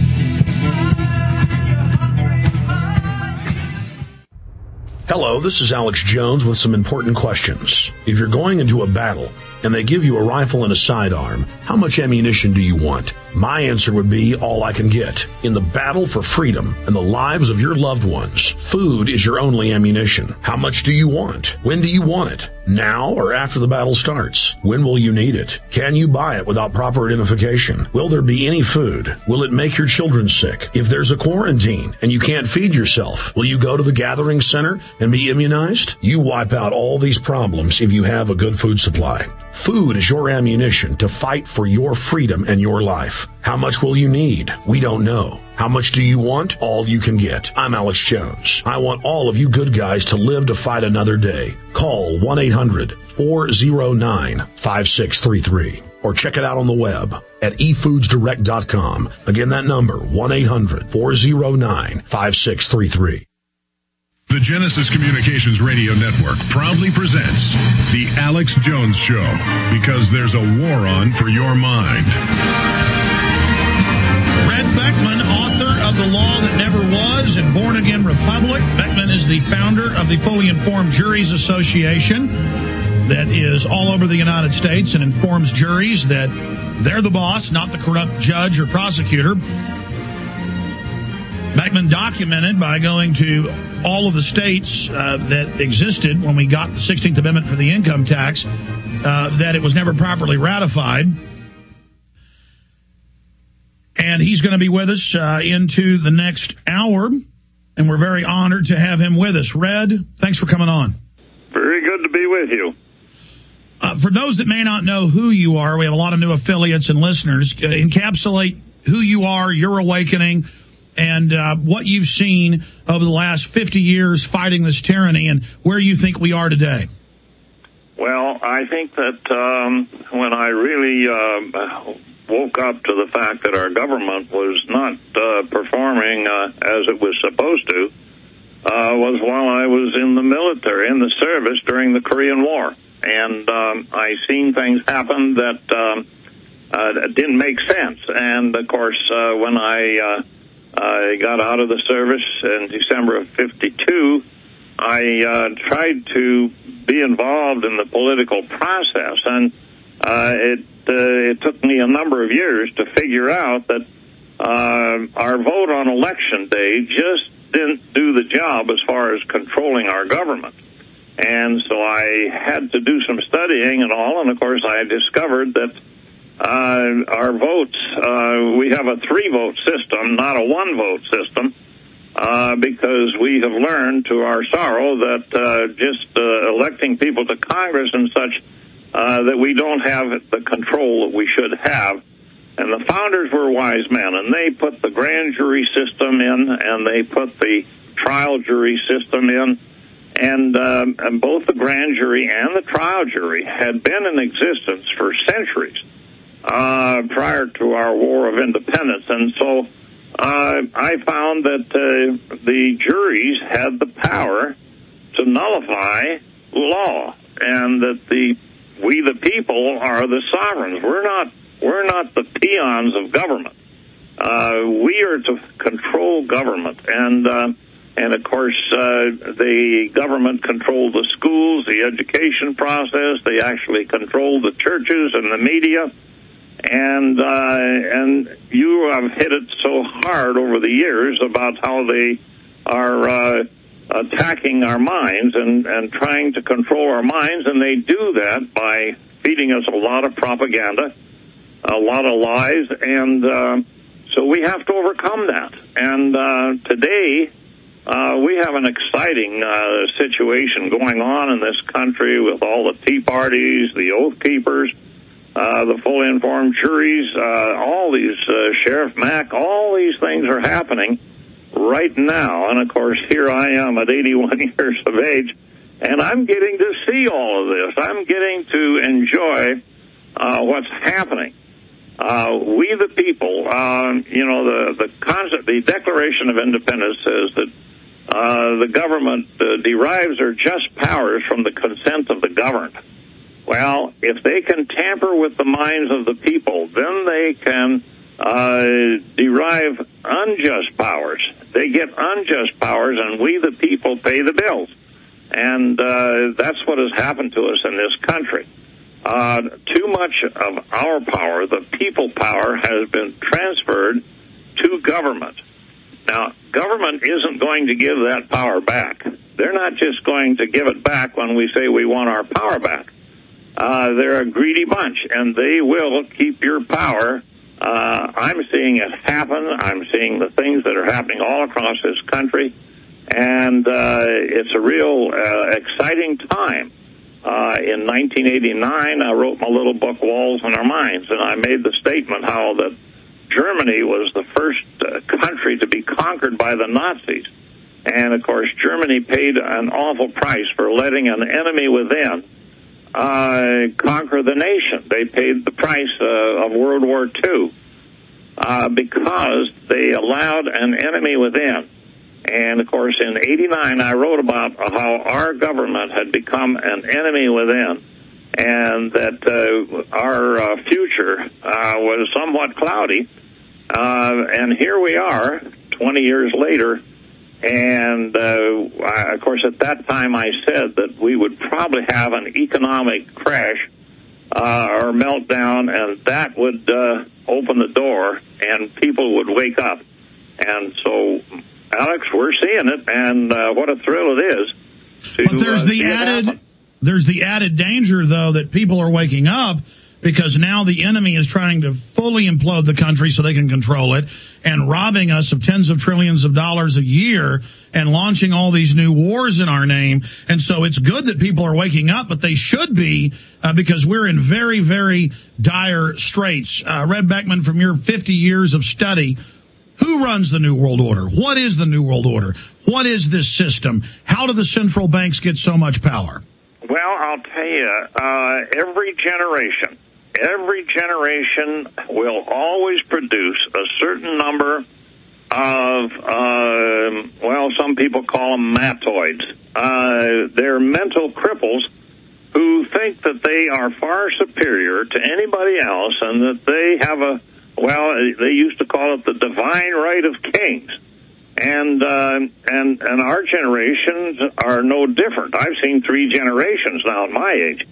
S13: Hello, this is Alex Jones with some important questions. If you're going into a battle and they give you a rifle and a sidearm, how much ammunition do you want? My answer would be all I can get. In the battle for freedom and the lives of your loved ones, food is your only ammunition. How much do you want? When do you want it? Now or after the battle starts? When will you need it? Can you buy it without proper identification? Will there be any food? Will it make your children sick? If there's a quarantine and you can't feed yourself, will you go to the gathering center and be immunized? You wipe out all these problems if you have a good food supply. Food is your ammunition to fight for your freedom and your life. How much will you need? We don't know. How much do you want? All you can get. I'm Alex Jones. I want all of you good guys to live to fight another day. Call one eight hundred four oh nine five six three three or check it out on the web at e foods direct dot com. Again, that number, one eight hundred four oh nine five six three three.
S1: The Genesis Communications Radio Network proudly presents The Alex Jones Show, because there's a war on for your mind.
S2: Red Beckman, author of The Law That Never Was and Born Again Republic. Beckman is the founder of the Fully Informed Juries Association that is all over the United States and informs juries that they're the boss, not the corrupt judge or prosecutor. Beckman documented by going to all of the states uh, that existed when we got the sixteenth Amendment for the income tax, uh, that it was never properly ratified. And he's going to be with us uh, into the next hour, and we're very honored to have him with us. Red, thanks for coming on.
S18: Very good to be with you.
S2: Uh, for those that may not know who you are, we have a lot of new affiliates and listeners. Uh, encapsulate who you are, your awakening, and uh, what you've seen over the last fifty years fighting this tyranny, and where you think we are today.
S18: Well, I think that um, when I really uh, woke up to the fact that our government was not uh, performing uh, as it was supposed to uh, was while I was in the military, in the service during the Korean War. And um, I seen things happen that um, uh, didn't make sense. And, of course, uh, when I... Uh, I got out of the service in December of fifty-two. I uh, tried to be involved in the political process, and uh, it uh, it took me a number of years to figure out that uh, our vote on election day just didn't do the job as far as controlling our government. And so I had to do some studying and all, and of course I discovered that Uh, our votes, uh, we have a three-vote system, not a one-vote system, uh, because we have learned to our sorrow that uh, just uh, electing people to Congress and such, uh, that we don't have the control that we should have. And the founders were wise men, and they put the grand jury system in, and they put the trial jury system in, and, um, and both the grand jury and the trial jury had been in existence for centuries. Uh, prior to our War of Independence. And so uh, I found that uh, the juries had the power to nullify law, and that the we the people are the sovereigns. We're not we're not the peons of government. Uh, we are to control government, and uh, and of course uh, the government controlled the schools, the education process. They actually controlled the churches and the media. And uh, and you have hit it so hard over the years about how they are uh, attacking our minds and, and trying to control our minds, and they do that by feeding us a lot of propaganda, a lot of lies, and uh, so we have to overcome that. And uh, today, uh, we have an exciting uh, situation going on in this country with all the Tea Parties, the Oath Keepers, uh, the fully informed juries, uh, all these, uh, Sheriff Mack, all these things are happening right now. And, of course, here I am at eighty-one years of age, and I'm getting to see all of this. I'm getting to enjoy uh, what's happening. Uh, we the people, uh, you know, the the, concept, the Declaration of Independence says that uh, the government uh, derives their just powers from the consent of the governed. Well, if they can tamper with the minds of the people, then they can uh, derive unjust powers. They get unjust powers, and we the people pay the bills. And uh, that's what has happened to us in this country. Uh, too much of our power, the people power, has been transferred to government. Now, government isn't going to give that power back. They're not just going to give it back when we say we want our power back. Uh, they're a greedy bunch, and they will keep your power. Uh, I'm seeing it happen. I'm seeing the things that are happening all across this country, and uh, it's a real uh, exciting time. Uh, in nineteen eighty-nine, I wrote my little book, Walls in Our Minds, and I made the statement how that Germany was the first uh, country to be conquered by the Nazis. And, of course, Germany paid an awful price for letting an enemy within uh, conquer the nation. They paid the price uh, of World War Two uh, because they allowed an enemy within. And, of course, in eighty-nine, I wrote about how our government had become an enemy within, and that uh, our uh, future uh, was somewhat cloudy. Uh, and here we are, twenty years later, and, uh, I, of course, at that time I said that we would probably have an economic crash uh, or meltdown, and that would uh, open the door, and people would wake up. And so, Alex, we're seeing it, and uh, what a thrill it is. To,
S2: but there's
S18: uh,
S2: the added, there's the added danger, though, that people are waking up because now the enemy is trying to fully implode the country so they can control it and robbing us of tens of trillions of dollars a year and launching all these new wars in our name. And so it's good that people are waking up, but they should be uh, because we're in very, very dire straits. Uh, Red Beckman, from your fifty years of study, who runs the New World Order? What is the New World Order? What is this system? How do the central banks get so much power?
S18: Well, I'll tell you, uh, every generation, every generation will always produce a certain number of, uh, well, some people call them matoids. Uh, they're mental cripples who think that they are far superior to anybody else and that they have a, well, they used to call it the divine right of kings. And, uh, and, and our generations are no different. I've seen three generations now at my age.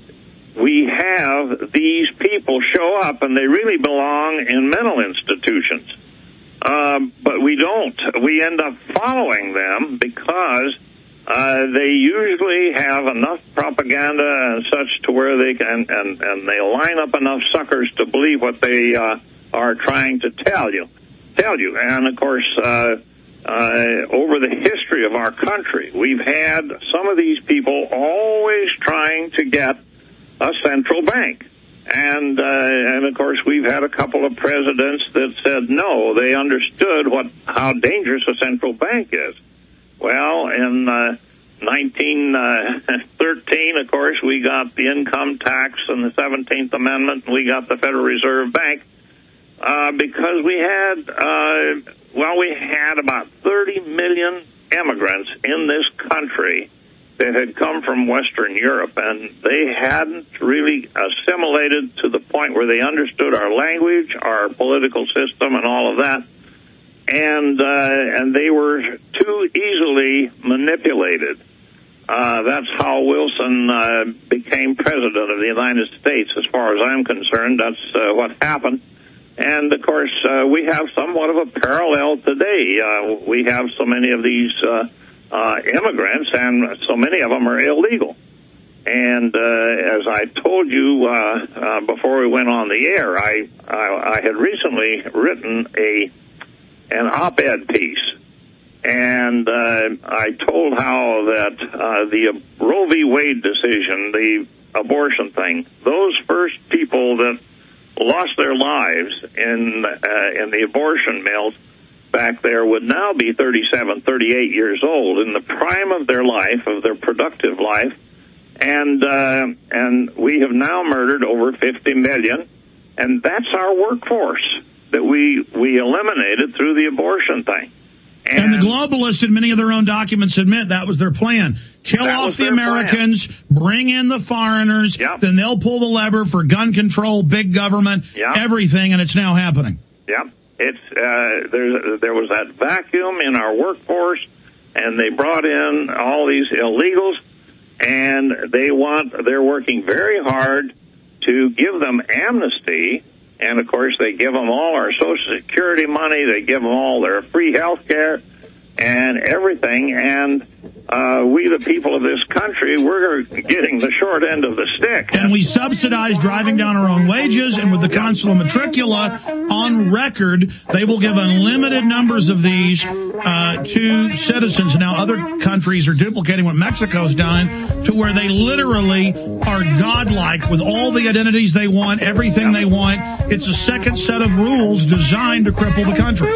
S18: We have these people show up, and they really belong in mental institutions. Um, but we don't. We end up following them because uh, they usually have enough propaganda and such to where they can, and, and they line up enough suckers to believe what they uh, are trying to tell you. Tell you. And, of course, uh, uh, over the history of our country, we've had some of these people always trying to get a central bank. And, uh, and of course, we've had a couple of presidents that said no. They understood what how dangerous a central bank is. Well, in uh, nineteen thirteen, of course, we got the income tax and the seventeenth Amendment, and we got the Federal Reserve Bank uh, because we had, uh, well, we had about thirty million immigrants in this country that had come from Western Europe, and they hadn't really assimilated to the point where they understood our language, our political system, and all of that. And uh, and they were too easily manipulated. Uh, that's how Wilson uh, became president of the United States, as far as I'm concerned. That's uh, what happened. And, of course, uh, we have somewhat of a parallel today. Uh, we have so many of these uh, uh, immigrants, and so many of them are illegal. And uh, as I told you uh, uh, before we went on the air, I, I I had recently written a an op-ed piece, and uh, I told how that uh, the Roe v. Wade decision, the abortion thing, those first people that lost their lives in uh, in the abortion mills back there would now be thirty-seven, thirty-eight years old, in the prime of their life, of their productive life. And uh, and we have now murdered over fifty million, and that's our workforce that we we eliminated through the abortion thing.
S2: And, and the globalists, in many of their own documents, admit that was their plan. Kill off the Americans, plan. Bring in the foreigners, yep. Then they'll pull the lever for gun control, big government, yep. everything, and it's now happening.
S18: Yep. It's uh, there's, there was that vacuum in our workforce, and they brought in all these illegals. And they want, they're working very hard to give them amnesty. And, of course, they give them all our Social Security money. They give them all their free health care and everything. And uh, we, the people of this country, we're getting the short end of the stick.
S2: And we subsidize driving down our own wages. And with the Consular Matricula on record, they will give unlimited numbers of these uh, to citizens. Now, other countries are duplicating what Mexico's done, to where they literally are godlike with all the identities they want, everything they want. It's a second set of rules designed to cripple the country.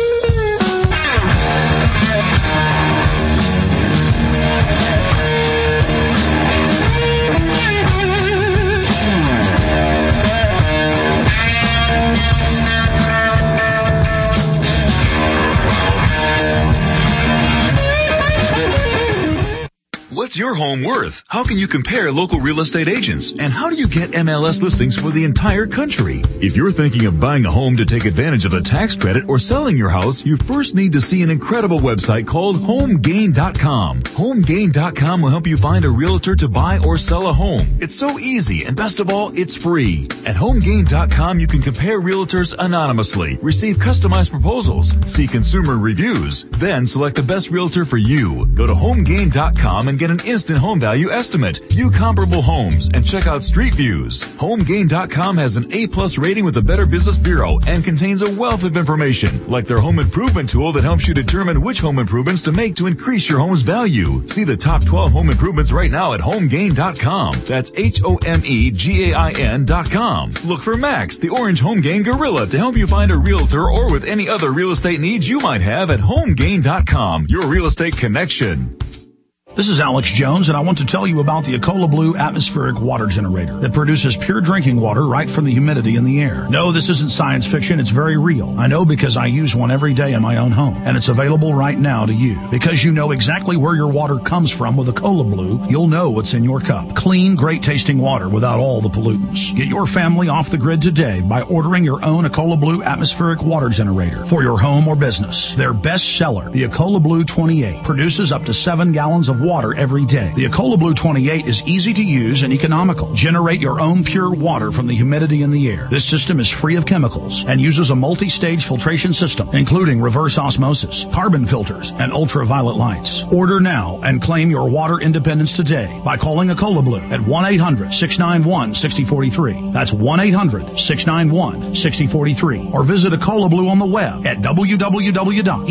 S14: What's your home worth? How can you compare local real estate agents? And how do you get M L S listings for the entire country? If you're thinking of buying a home to take advantage of a tax credit or selling your house, you first need to see an incredible website called home gain dot com. home gain dot com will help you find a realtor to buy or sell a home. It's so easy, and best of all, it's free. At home gain dot com, you can compare realtors anonymously, receive customized proposals, see consumer reviews, then select the best realtor for you. Go to home gain dot com and get an instant home value estimate, view comparable homes, and check out street views. home gain dot com has an A plus rating with the Better Business Bureau and contains a wealth of information, like their home improvement tool that helps you determine which home improvements to make to increase your home's value. See the top twelve home improvements right now at home gain dot com. That's H O M E G A I N dot com. Look for Max, the Orange Home Gain Gorilla, to help you find a realtor or with any other real estate needs you might have at home gain dot com, your real estate connection.
S2: This is Alex Jones, and I want to tell you about the Ecola Blue atmospheric water generator that produces pure drinking water right from the humidity in the air. No, this isn't science fiction. It's very real. I know because I use one every day in my own home, and it's available right now to you. Because you know exactly where your water comes from with Ecola Blue, you'll know what's in your cup. Clean, great-tasting water without all the pollutants. Get your family off the grid today by ordering your own Ecola Blue atmospheric water generator for your home or business. Their best seller, the Ecola Blue twenty-eight, produces up to seven gallons of water every day. The Ecola Blue twenty-eight is easy to use and economical. Generate your own pure water from the humidity in the air. This system is free of chemicals and uses a multi-stage filtration system, including reverse osmosis, carbon filters, and ultraviolet lights. Order now and claim your water independence today by calling Ecola Blue at one eight hundred six nine one six zero four three. That's one eight hundred six nine one six zero four three. Or visit Ecola Blue on the web at w w w dot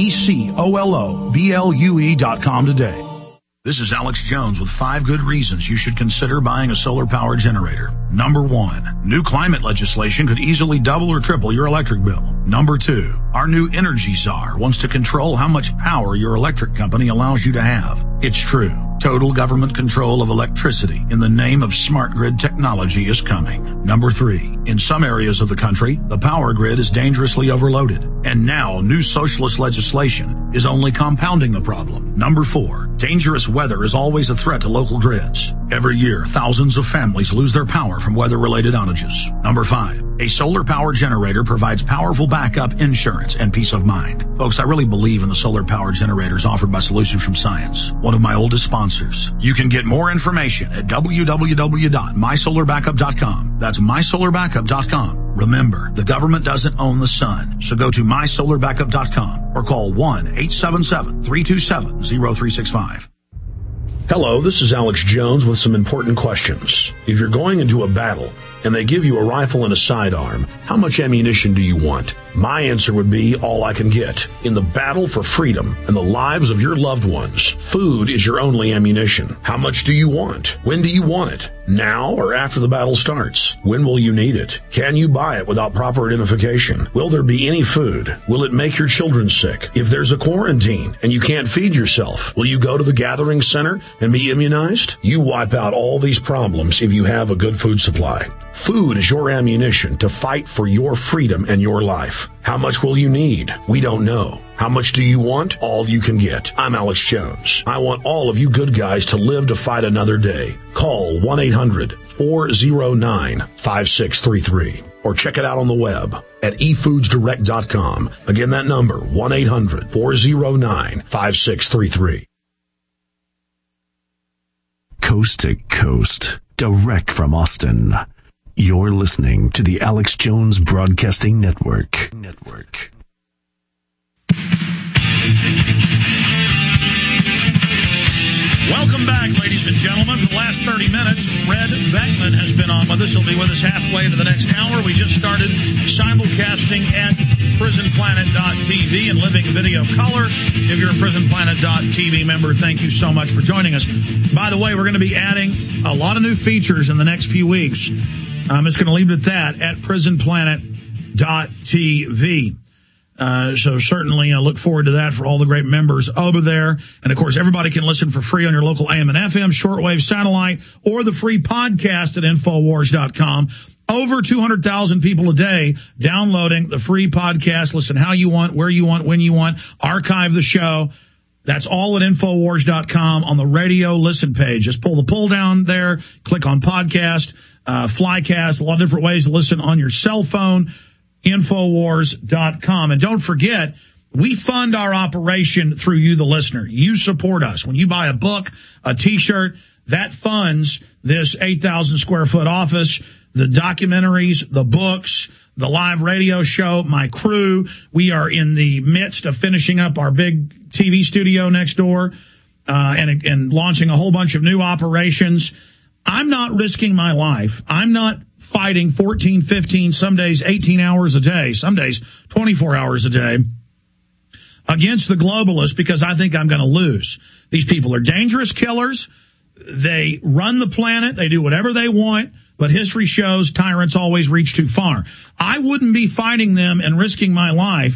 S2: ecola blue dot com today. This is Alex Jones with five good reasons you should consider buying a solar power generator. Number one, new climate legislation could easily double or triple your electric bill. Number two, our new energy czar wants to control how much power your electric company allows you to have. It's true. Total government control of electricity in the name of smart grid technology is coming. Number three, in some areas of the country, the power grid is dangerously overloaded. And now new socialist legislation is only compounding the problem. Number four, dangerous weather is always a threat to local grids. Every year, thousands of families lose their power from weather-related outages. Number five, a solar power generator provides powerful backup insurance and peace of mind. Folks, I really believe in the solar power generators offered by Solutions from Science, one of my oldest sponsors. You can get more information at w w w dot my solar backup dot com. That's my solar backup dot com. Remember, the government doesn't own the sun, so go to my solar backup dot com or call one eight seven seven three two seven zero three six five.
S13: Hello, this is Alex Jones with some important questions. If you're going into a battle and they give you a rifle and a sidearm, how much ammunition do you want? My answer would be all I can get. In the battle for freedom and the lives of your loved ones, food is your only ammunition. How much do you want? When do you want it? Now or after the battle starts? When will you need it? Can you buy it without proper identification? Will there be any food? Will it make your children sick? If there's a quarantine and you can't feed yourself, will you go to the gathering center and be immunized? You wipe out all these problems if you have a good food supply. Food is your ammunition to fight for your freedom and your life. How much will you need? We don't know. How much do you want? All you can get. I'm Alex Jones. I want all of you good guys to live to fight another day. Call one eight hundred four oh nine five six three three or check it out on the web at e foods direct dot com. Again, that number, one eight hundred four oh nine five six three three.
S12: Coast to coast, direct from Austin. You're listening to the Alex Jones Broadcasting Network. Network.
S2: Welcome back, ladies and gentlemen. For the last thirty minutes, Red Beckman has been on with us. He'll be with us halfway into the next hour. We just started simulcasting at prison planet dot t v and living video color. If you're a prison planet dot t v member, thank you so much for joining us. By the way, we're going to be adding a lot of new features in the next few weeks. I'm just going to leave it at that at prison planet dot t v. Uh, so certainly I look forward to that for all the great members over there. And of course, everybody can listen for free on your local A M and F M, shortwave, satellite, or the free podcast at infowars dot com. Over two hundred thousand people a day downloading the free podcast. Listen how you want, where you want, when you want. Archive the show. That's all at infowars dot com on the radio listen page. Just pull the pull down there, click on podcast, uh, Flycast, a lot of different ways to listen on your cell phone. infowars dot com. And don't forget, we fund our operation through you, the listener. You support us. When you buy a book, a T-shirt, that funds this eight thousand square foot office, the documentaries, the books, the live radio show, my crew. We are in the midst of finishing up our big T V studio next door, uh, and, and launching a whole bunch of new operations. I'm not risking my life. I'm not fighting fourteen, fifteen, some days eighteen hours a day, some days twenty-four hours a day against the globalists because I think I'm going to lose. These people are dangerous killers. They run the planet. They do whatever they want, but history shows tyrants always reach too far. I wouldn't be fighting them and risking my life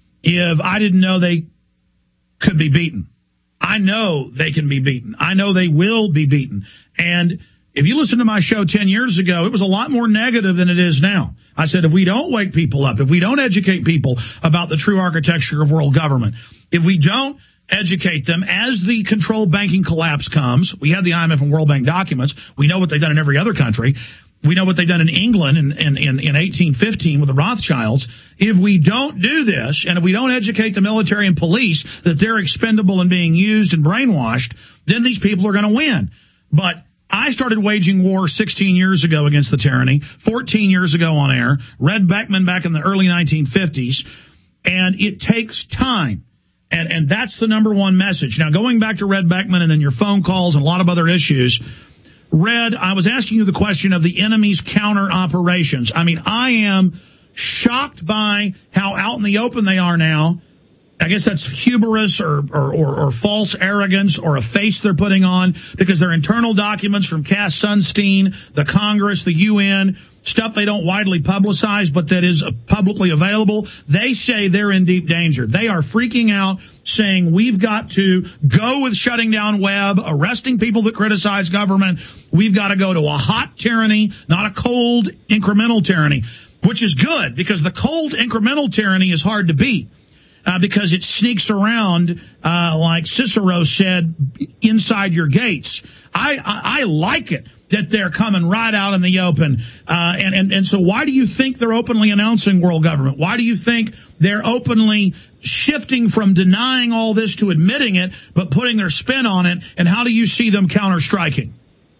S2: if I didn't know they could be beaten. I know they can be beaten. I know they will be beaten. And if you listen to my show ten years ago, it was a lot more negative than it is now. I said, if we don't wake people up, if we don't educate people about the true architecture of world government, if we don't educate them as the controlled banking collapse comes, we have the I M F and World Bank documents. We know what they've done in every other country. We know what they've done in England in, in, in, in eighteen fifteen with the Rothschilds. If we don't do this, and if we don't educate the military and police that they're expendable and being used and brainwashed, then these people are going to win. But I started waging war sixteen years ago against the tyranny, fourteen years ago on air, Red Beckman back in the early nineteen fifties, and it takes time. And, and that's the number one message. Now, going back to Red Beckman and then your phone calls and a lot of other issues, Red, I was asking you the question of the enemy's counter operations. I mean, I am shocked by how out in the open they are now. I guess that's hubris or, or, or, or false arrogance or a face they're putting on because they're internal documents from Cass Sunstein, the Congress, the U N, stuff they don't widely publicize but that is publicly available. They say they're in deep danger. They are freaking out, saying we've got to go with shutting down Webb, arresting people that criticize government. We've got to go to a hot tyranny, not a cold incremental tyranny, which is good because the cold incremental tyranny is hard to beat. Uh, because it sneaks around, uh, like Cicero said, inside your gates. I, I, I like it that they're coming right out in the open. Uh, and, and, and so why do you think they're openly announcing world government? Why do you think they're openly shifting from denying all this to admitting it, but putting their spin on it? And how do you see them counter-striking?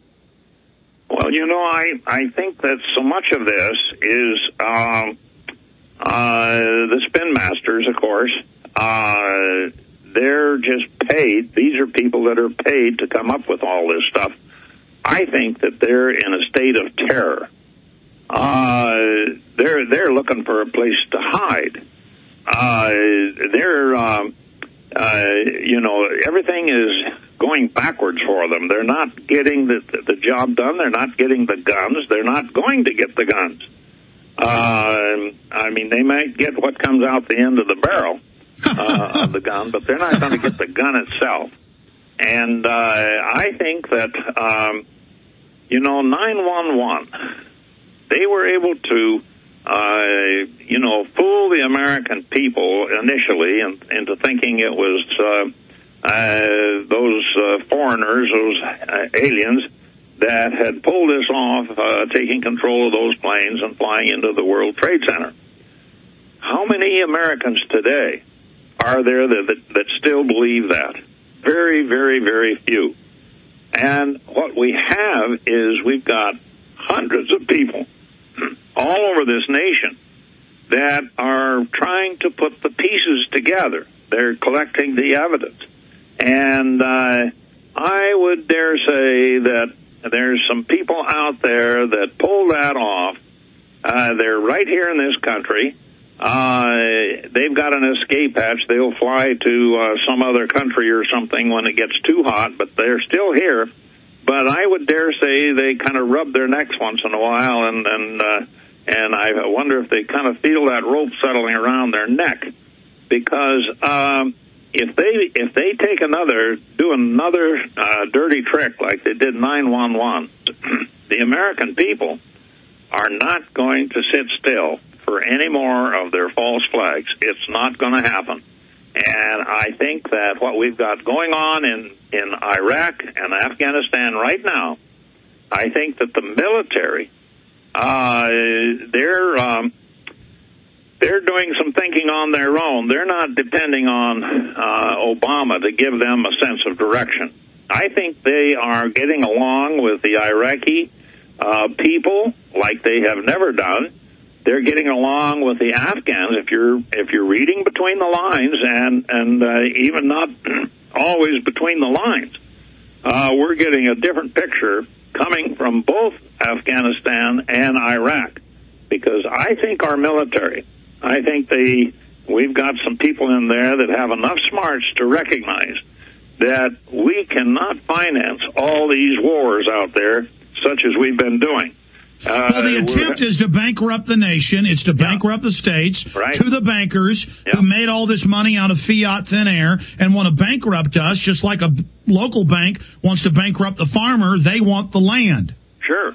S18: Well, you know, I, I think that so much of this is, um, Uh, the spin masters, of course, uh, they're just paid. These are people that are paid to come up with all this stuff. I think that they're in a state of terror. Uh, they're they're looking for a place to hide. Uh, they're, um, uh, you know, everything is going backwards for them. They're not getting the, the job done. They're not getting the guns. They're not going to get the guns. Uh, I mean, they might get what comes out the end of the barrel uh, of the gun, but they're not going to get the gun itself. And uh, I think that, um, you know, nine one one, they were able to, uh, you know, fool the American people initially in, into thinking it was uh, uh, those uh, foreigners, those uh, aliens, that had pulled this off, uh, taking control of those planes and flying into the World Trade Center. How many Americans today are there that, that, that still believe that? Very, very, very few. And what we have is we've got hundreds of people all over this nation that are trying to put the pieces together. They're collecting the evidence. And uh, I would dare say that there's some people out there that pull that off. Uh, they're right here in this country. Uh, they've got an escape hatch. They'll fly to uh, some other country or something when it gets too hot, but they're still here. But I would dare say they kind of rub their necks once in a while, and and uh, and I wonder if they kind of feel that rope settling around their neck, because um, if they if they take another do another uh, dirty trick like they did nine one one, the American people are not going to sit still for any more of their false flags. It's not going to happen. And I think that what we've got going on in, in Iraq and Afghanistan right now, I think that the military, uh, they're um, they're doing some thinking on their own. They're not depending on uh, Obama to give them a sense of direction. I think they are getting along with the Iraqi uh, people like they have never done. They're getting along with the Afghans. If you're if you're reading between the lines, and and uh, even not always between the lines, uh, we're getting a different picture coming from both Afghanistan and Iraq. Because I think our military, I think they we've got some people in there that have enough smarts to recognize that we cannot finance all these wars out there, such as we've been doing. Uh,
S2: well, the attempt is to bankrupt the nation. It's to bankrupt yeah. the states
S18: right.
S2: to the bankers
S18: yeah.
S2: who made all this money out of fiat thin air and want to bankrupt us, just like a local bank wants to bankrupt the farmer. They want the land.
S18: Sure.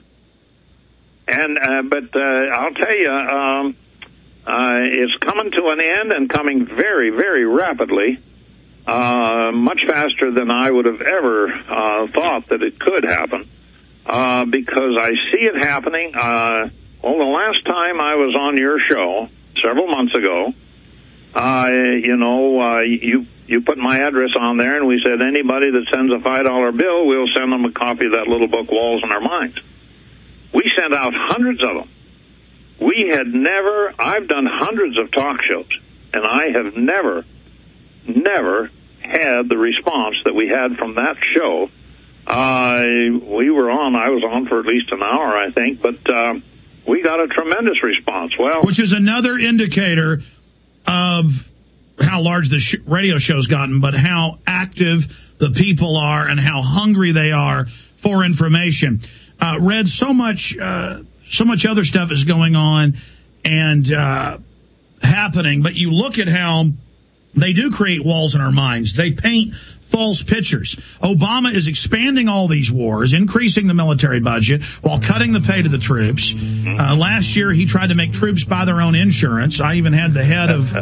S18: And uh, but uh, I'll tell you, um, uh, it's coming to an end and coming very, very rapidly, uh, much faster than I would have ever uh, thought that it could happen. Uh, because I see it happening. Uh, well, the last time I was on your show, several months ago, uh, you know, uh, you you put my address on there, and we said anybody that sends a five dollar bill, we'll send them a copy of that little book, Walls in Our Minds. We sent out hundreds of them. We had never, I've done hundreds of talk shows, and I have never, never had the response that we had from that show. Uh, we were on, I was on for at least an hour, I think, but uh, we got a tremendous response. Well,
S2: which is another indicator of how large the sh- radio show's gotten, but how active the people are and how hungry they are for information. Uh, read so much, uh, so much other stuff is going on and uh, happening, but you look at how they do create walls in our minds. They paint false pictures. Obama is expanding all these wars, increasing the military budget while cutting the pay to the troops. Uh, last year, he tried to make troops buy their own insurance. I even had the head of,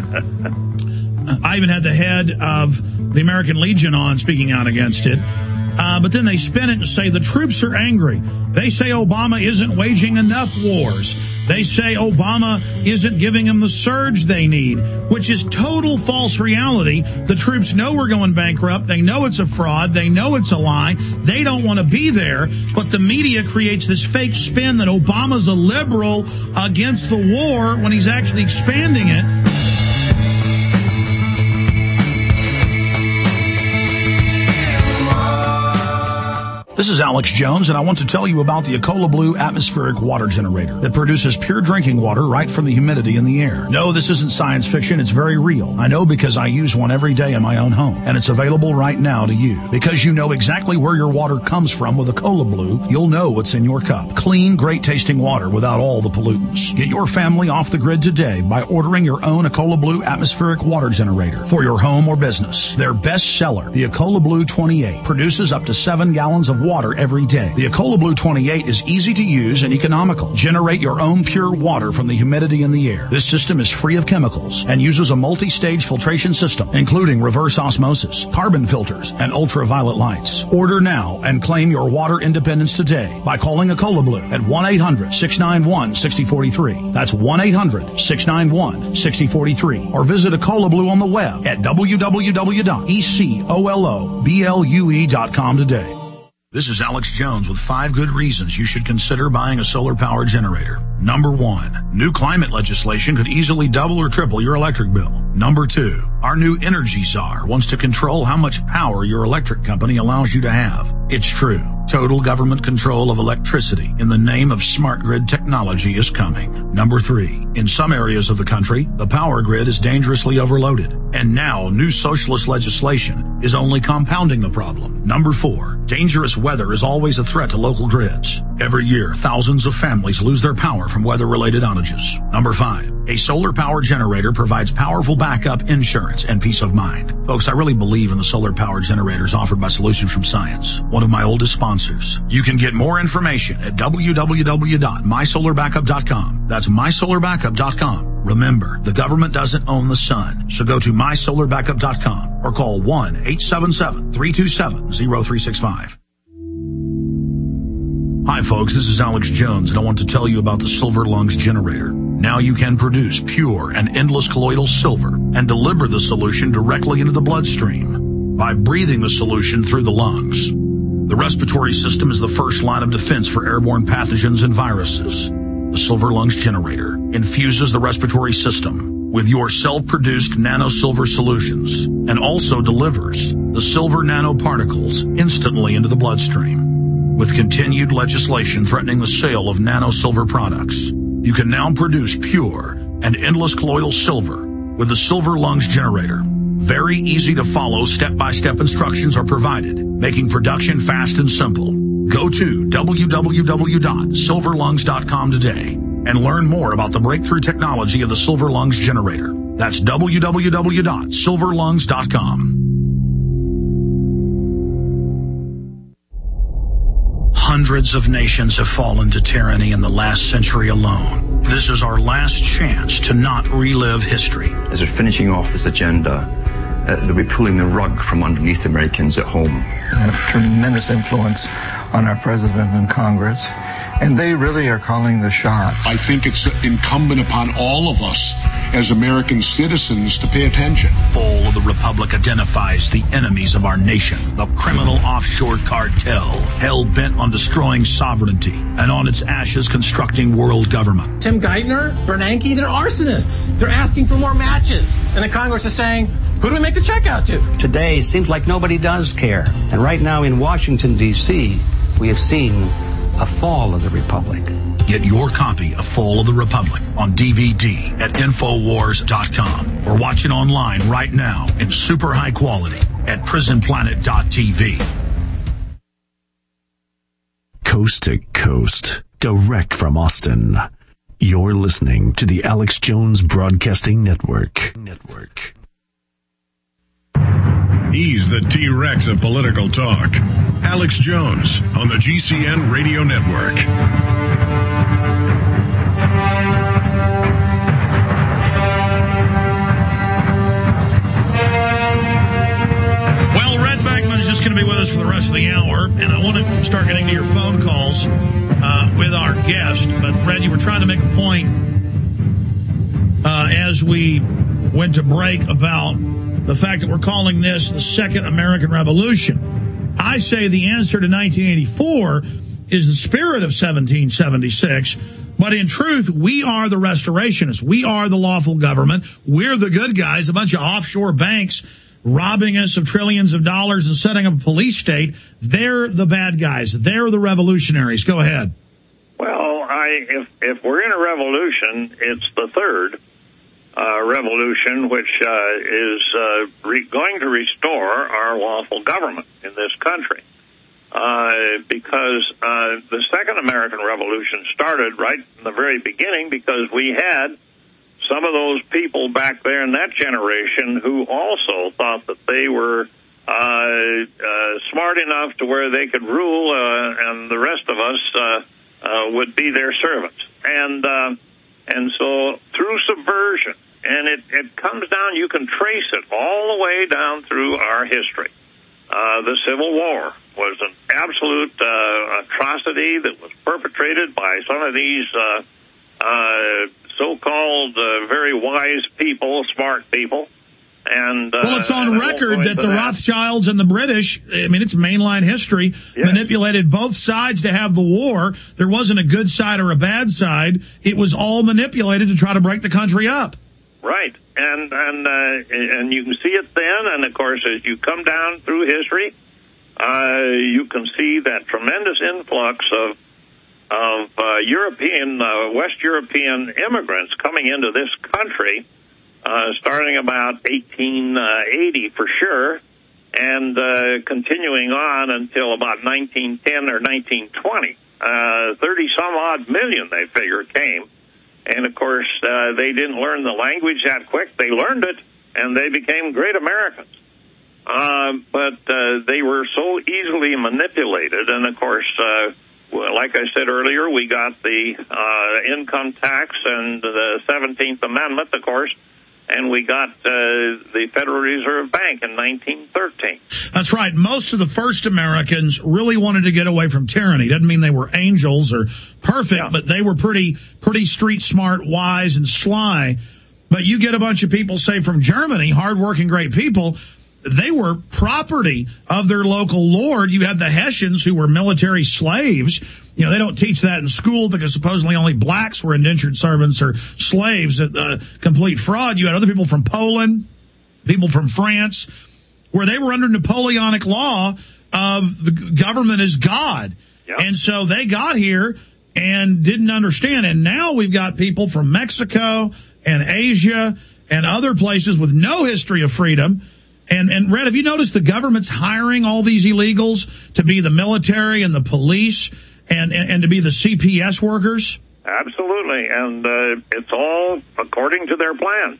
S2: I even had the head of the American Legion on speaking out against it. Uh, but then they spin it and say the troops are angry. They say Obama isn't waging enough wars. They say Obama isn't giving them the surge they need, which is total false reality. The troops know we're going bankrupt. They know it's a fraud. They know it's a lie. They don't want to be there. But the media creates this fake spin that Obama's a liberal against the war when he's actually expanding it. This is Alex Jones, and I want to tell you about the Ecola Blue atmospheric water generator that produces pure drinking water right from the humidity in the air. No, this isn't science fiction. It's very real. I know because I use one every day in my own home, and it's available right now to you. Because you know exactly where your water comes from with Ecola Blue, you'll know what's in your cup. Clean, great-tasting water without all the pollutants. Get your family off the grid today by ordering your own Ecola Blue atmospheric water generator for your home or business. Their best seller, the Ecola Blue twenty-eight, produces up to seven gallons of water every day. The Ecola Blue twenty-eight is easy to use and economical. Generate your own pure water from the humidity in the air. This system is free of chemicals and uses a multi-stage filtration system, including reverse osmosis, carbon filters, and ultraviolet lights. Order now and claim your water independence today by calling Ecola Blue at one eight hundred, six nine one, six zero four three. That's one eight hundred, six nine one, six zero four three. Or visit Ecola Blue on the web at w w w dot ecola blue dot com today. This is Alex Jones with five good reasons you should consider buying a solar power generator. Number one, new climate legislation could easily double or triple your electric bill. Number two, our new energy czar wants to control how much power your electric company allows you to have. It's true. Total government control of electricity in the name of smart grid technology is coming. Number three, in some areas of the country, the power grid is dangerously overloaded. And now new socialist legislation is only compounding the problem. Number four, dangerous weather is always a threat to local grids. Every year, thousands of families lose their power from weather-related outages. Number five, a solar power generator provides powerful backup insurance and peace of mind. Folks, I really believe in the solar power generators offered by Solutions from Science, one of my oldest sponsors. You can get more information at w w w dot my solar backup dot com. That's my solar backup dot com. Remember, the government doesn't own the sun, so go to my solar backup dot com or call one eight seven seven, three two seven, zero three six five. Hi folks, this is Alex Jones, and I want to tell you about the Silver Lungs generator. Now you can produce pure and endless colloidal silver and deliver the solution directly into the bloodstream by breathing the solution through the lungs. The respiratory system is the first line of defense for airborne pathogens and viruses. The Silver Lungs generator infuses the respiratory system with your self-produced nano-silver solutions and also delivers the silver nanoparticles instantly into the bloodstream. With continued legislation threatening the sale of nano-silver products, you can now produce pure and endless colloidal silver with the Silver Lungs generator. Very easy to follow step-by-step instructions are provided, making production fast and simple. Go to w w w dot silver lungs dot com today and learn more about the breakthrough technology of the Silver Lungs generator. That's w w w dot silver lungs dot com. Hundreds of nations have fallen to tyranny in the last century alone. This is our last chance to not relive history.
S4: As they're finishing off this agenda, uh, they'll be pulling the rug from underneath Americans at home.
S5: They have tremendous influence on our president and Congress, and they really are calling the shots.
S6: I think it's incumbent upon all of us as American citizens to pay attention.
S2: Fall of the Republic identifies the enemies of our nation, the criminal offshore cartel, hell-bent on destroying sovereignty and on its ashes constructing world government.
S7: Tim Geithner, Bernanke, they're arsonists. They're asking for more matches. And the Congress is saying, who do we make the check out to?
S8: Today, it seems like nobody does care. And right now in Washington, D C, we have seen a fall of the Republic.
S2: Get your copy of Fall of the Republic on D V D at infowars dot com or watch it online right now in super high quality at prison planet dot t v.
S12: Coast to coast, direct from Austin. You're listening to the Alex Jones Broadcasting Network. Network.
S1: He's the T-Rex of political talk. Alex Jones on the G C N Radio Network.
S2: Well, Red Beckman is just going to be with us for the rest of the hour, and I want to start getting to your phone calls uh, with our guest. But, Red, you were trying to make a point uh, as we went to break about the fact that we're calling this the Second American Revolution. I say the answer to nineteen eighty-four is the spirit of seventeen seventy-six, but in truth, we are the restorationists. We are the lawful government. We're the good guys. A bunch of offshore banks robbing us of trillions of dollars and setting up a police state, they're the bad guys. They're the revolutionaries. Go ahead.
S18: Well, I if if we're in a revolution, it's the third uh, revolution, which uh, is uh, re- going to restore our lawful government in this country. Uh, because uh, the Second American Revolution started right in the very beginning because we had some of those people back there in that generation who also thought that they were uh, uh, smart enough to where they could rule, uh, and the rest of us uh, uh, would be their servants. And uh, and so through subversion, and it, it comes down, you can trace it all the way down through our history. Uh, the Civil War was an absolute uh, atrocity that was perpetrated by some of these uh, uh, so-called uh, very wise people, smart people. And uh,
S2: well, it's on record that the that. Rothschilds and the British, I mean, it's mainline history, yes. manipulated both sides to have the war. There wasn't a good side or a bad side. It was all manipulated to try to break the country up.
S18: Right. And and uh, and you can see it then, and of course, as you come down through history, uh, you can see that tremendous influx of of uh, European, uh, West European immigrants coming into this country, uh, starting about eighteen eighty for sure, and uh, continuing on until about nineteen ten or nineteen twenty. Uh, thirty some odd million, they figure, came. And, of course, uh, they didn't learn the language that quick. They learned it, and they became great Americans. Uh, but uh, they were so easily manipulated. And, of course, uh, like I said earlier, we got the uh, income tax and the seventeenth Amendment, of course, and we got uh, the Federal Reserve Bank in nineteen thirteen.
S2: That's right. Most of the first Americans really wanted to get away from tyranny. Doesn't mean they were angels or perfect, yeah. but they were pretty, pretty street smart, wise, and sly. But you get a bunch of people, say, from Germany, hardworking, great people. They were property of their local lord. You had the Hessians, who were military slaves. You know, they don't teach that in school because supposedly only blacks were indentured servants or slaves. Uh, complete fraud. You had other people from Poland, people from France, where they were under Napoleonic law of the government as God. Yep. And so they got here and didn't understand. And now we've got people from Mexico and Asia and other places with no history of freedom. And, and Red, have you noticed the government's hiring all these illegals to be the military and the police and, and, and to be the C P S workers?
S18: Absolutely. And uh, it's all according to their plan.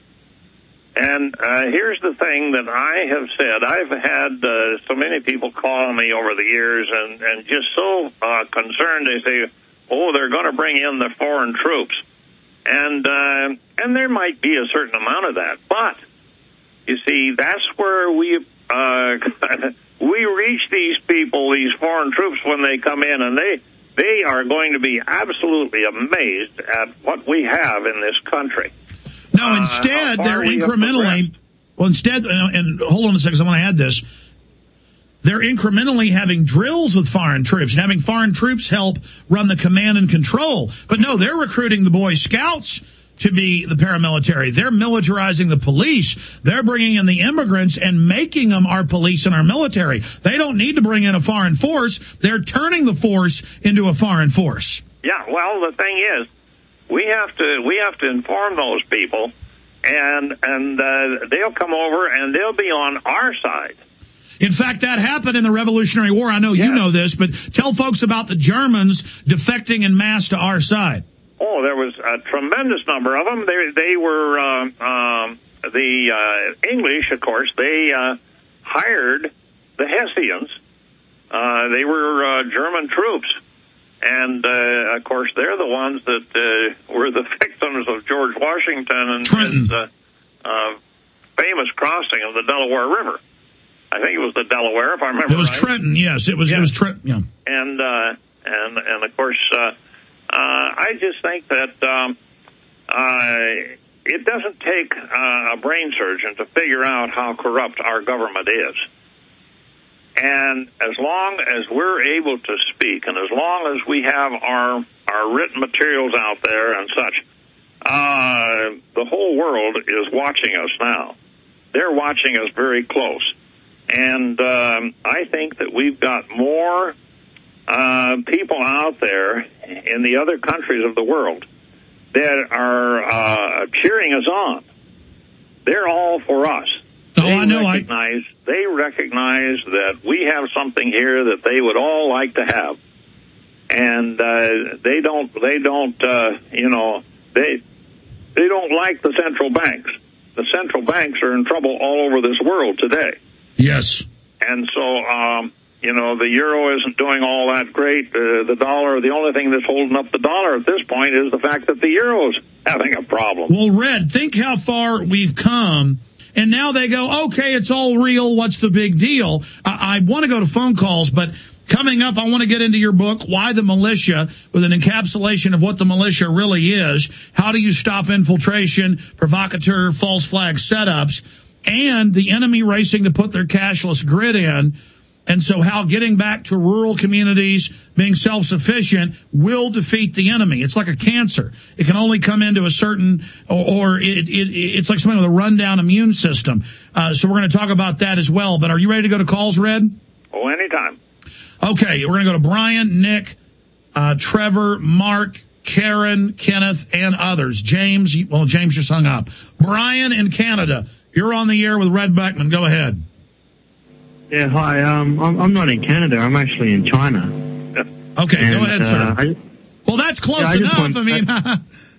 S18: And uh, here's the thing that I have said. I've had uh, so many people call me over the years and, and just so uh, concerned. They say, oh, they're going to bring in the foreign troops. And uh, and there might be a certain amount of that. But, you see, that's where we uh, we reach these people, these foreign troops, when they come in. And they, they are going to be absolutely amazed at what we have in this country.
S2: No, instead, uh, they're incrementally, well, instead, and hold on a second, I want to add this. They're incrementally having drills with foreign troops and having foreign troops help run the command and control. But no, they're recruiting the Boy Scouts to be the paramilitary. They're militarizing the police. They're bringing in the immigrants and making them our police and our military. They don't need to bring in a foreign force. They're turning the force into a foreign force.
S18: Yeah, well, the thing is, We have to we have to inform those people, and and uh, they'll come over and they'll be on our side.
S2: In fact, that happened in the Revolutionary War. I know yes. you know this, but tell folks about the Germans defecting en masse to our side.
S18: Oh, there was a tremendous number of them. They they were uh, um, the uh, English, of course. They uh, hired the Hessians. Uh, they were uh, German troops. And, uh, of course, they're the ones that uh, were the victims of George Washington and his uh, uh, famous crossing of the Delaware River. I think it was the Delaware, if I remember right.
S2: It was
S18: right.
S2: Trenton, yes. It was, yes. It was Trenton, yeah.
S18: And, uh, and, and of course, uh, uh, I just think that um, uh, it doesn't take uh, a brain surgeon to figure out how corrupt our government is. And as long as we're able to speak, and as long as we have our our written materials out there and such, uh, the whole world is watching us now. they're watching us very close. And um, I think that we've got more uh, people out there in the other countries of the world that are uh, cheering us on. They're all for us.
S2: Oh,
S18: they
S2: I know.
S18: Recognize, I... They recognize that we have something here that they would all like to have. And uh, they don't, they don't, uh, you know, they they don't like the central banks. The central banks are in trouble all over this world today.
S2: Yes.
S18: And so, um, you know, the euro isn't doing all that great. Uh, the dollar, the only thing that's holding up the dollar at this point is the fact that the euro's having a problem.
S2: Well, Red, think how far we've come. And now they go, okay, it's all real. What's the big deal? I, I want to go to phone calls, but coming up, I want to get into your book, Why the Militia, with an encapsulation of what the militia really is. How do you stop infiltration, provocateur, false flag setups, and the enemy racing to put their cashless grid in. And so how getting back to rural communities, being self-sufficient, will defeat the enemy. It's like a cancer. It can only come into a certain, or, or it, it, it's like something with a rundown immune system. Uh, so we're going to talk about that as well. But are you ready to go to calls, Red?
S18: Oh, anytime.
S2: Okay, we're going to go to Brian, Nick, uh, Trevor, Mark, Karen, Kenneth, and others. James, well, James just hung up. Brian in Canada, you're on the air with Red Beckman. Go ahead.
S19: Yeah, hi. Um, I'm, I'm not in Canada. I'm actually in China.
S2: Okay,
S19: and,
S2: go ahead,
S19: uh,
S2: sir.
S19: I,
S2: well, that's close
S19: yeah, I
S2: enough.
S19: want,
S2: I mean, I,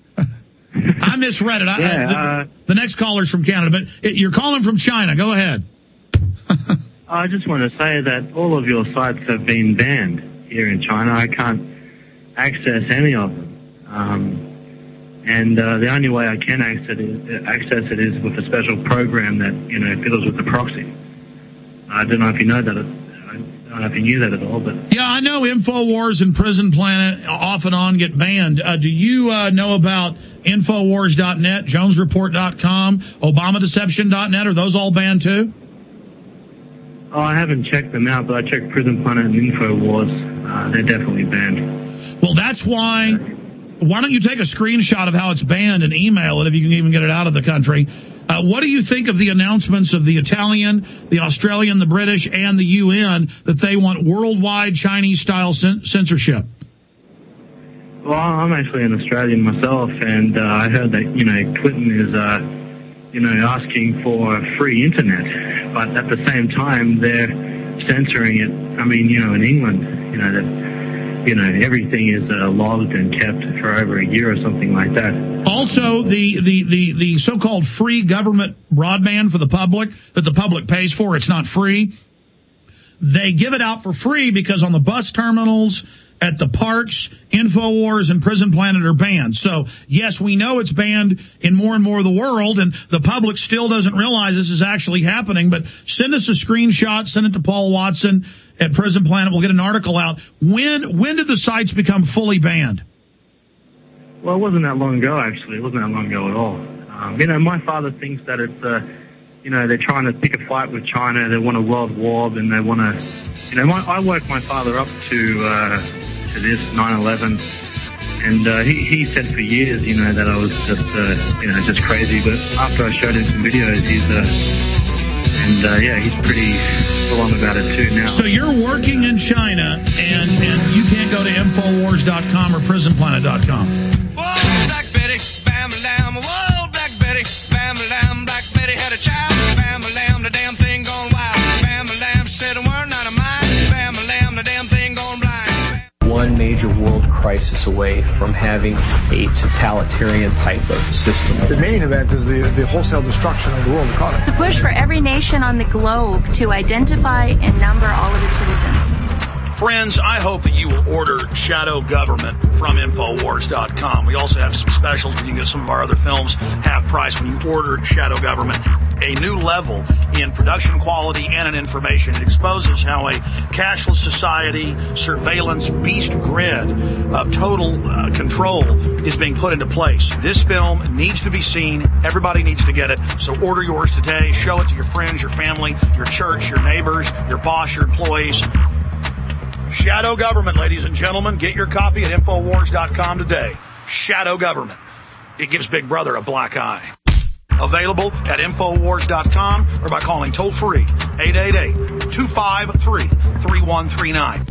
S2: I misread it. I,
S19: yeah,
S2: I, the,
S19: uh,
S2: the next caller's from Canada, but it, you're calling from China. Go ahead.
S19: I just want to say that all of your sites have been banned here in China. I can't access any of them. Um, and uh, the only way I can access it, is, access it is with a special program that, you know, fiddles with the proxy. I don't know if you know that. I don't know if you knew that at all, but
S2: yeah, I know InfoWars and Prison Planet off and on get banned. Uh, do you uh, know about Infowars dot net, Jones Report dot com, Obama Deception dot net? Are those all banned too?
S19: Oh, I haven't checked them out, but I checked Prison Planet and InfoWars. Uh, they're definitely banned.
S2: Well, that's why. Why don't you take a screenshot of how it's banned and email it if you can even get it out of the country? Uh, what do you think of the announcements of the Italian, the Australian, the British, and the U N that they want worldwide Chinese-style censorship?
S19: Well, I'm actually an Australian myself, and uh, I heard that, you know, Clinton is, uh, you know, asking for free internet, but at the same time, they're censoring it. I mean, you know, in England, you know, that. You know, everything is uh, logged and kept for over a year or something like that.
S2: Also, the, the, the, the so-called free government broadband for the public that the public pays for, it's not free. They give it out for free because on the bus terminals, at the parks, InfoWars and Prison Planet are banned. So, yes, we know it's banned in more and more of the world, and the public still doesn't realize this is actually happening. But send us a screenshot, send it to Paul Watson at Prison Planet. We'll get an article out. When when did the sites become fully banned?
S19: Well, it wasn't that long ago, actually. It wasn't that long ago at all. Um, you know, my father thinks that it's, uh, you know, they're trying to pick a fight with China. They want a world war, and they want to, you know, my, I woke my father up to uh, to this nine eleven, and uh, he, he said for years, you know, that I was just, uh, you know, just crazy. But after I showed him some videos, he's, uh, and uh, yeah, he's pretty full on about it too now.
S2: So you're working in China, and, and you can't go to Infowars dot com or Prison Planet dot com.
S16: Whoa, Black Betty, bam-a-lam. Whoa, Black Betty, bam-a-lam. Black Betty had a child, bam-a-lam. The damn thing gone wild. Bam-a-lam, said a word, not a mind. Bam-a-lam, the damn thing gone blind.
S9: One major world crisis away from having a totalitarian type of system.
S10: The main event is the, the wholesale destruction of the world economy.
S11: The push for every nation on the globe to identify and number all of its citizens.
S2: Friends, I hope that you will order Shadow Government from Infowars dot com. We also have some specials where you can get some of our other films half price when you order Shadow Government. A new level in production quality and in information. It exposes how a cashless society, surveillance, beast grid of total uh, control is being put into place. This film needs to be seen. Everybody needs to get it. So order yours today. Show it to your friends, your family, your church, your neighbors, your boss, your employees. Shadow Government, ladies and gentlemen. Get your copy at Infowars dot com today. Shadow Government. It gives Big Brother a black eye. Available at Infowars dot com or by calling toll-free eight eight eight, two five three, three one three nine.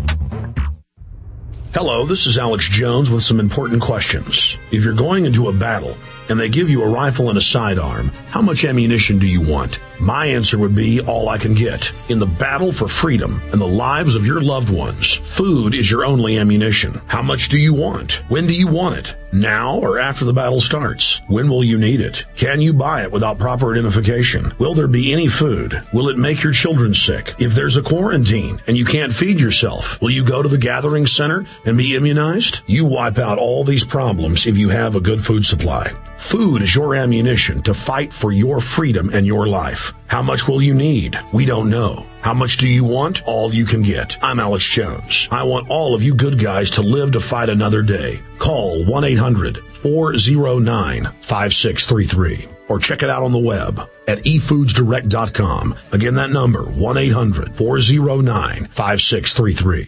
S13: Hello, this is Alex Jones with some important questions. If you're going into a battle and they give you a rifle and a sidearm, how much ammunition do you want? My answer would be all I can get. In the battle for freedom and the lives of your loved ones, food is your only ammunition. How much do you want? When do you want it? Now or after the battle starts? When will you need it? Can you buy it without proper identification? Will there be any food? Will it make your children sick? If there's a quarantine and you can't feed yourself, will you go to the gathering center and be immunized? You wipe out all these problems if you have a good food supply. Food is your ammunition to fight for your freedom and your life. How much will you need? We don't know. How much do you want? All you can get. I'm Alex Jones. I want all of you good guys to live to fight another day. Call one eight hundred, four oh nine, five six three three or check it out on the web at e foods direct dot com. Again, that number, one eight hundred, four oh nine, five six three three.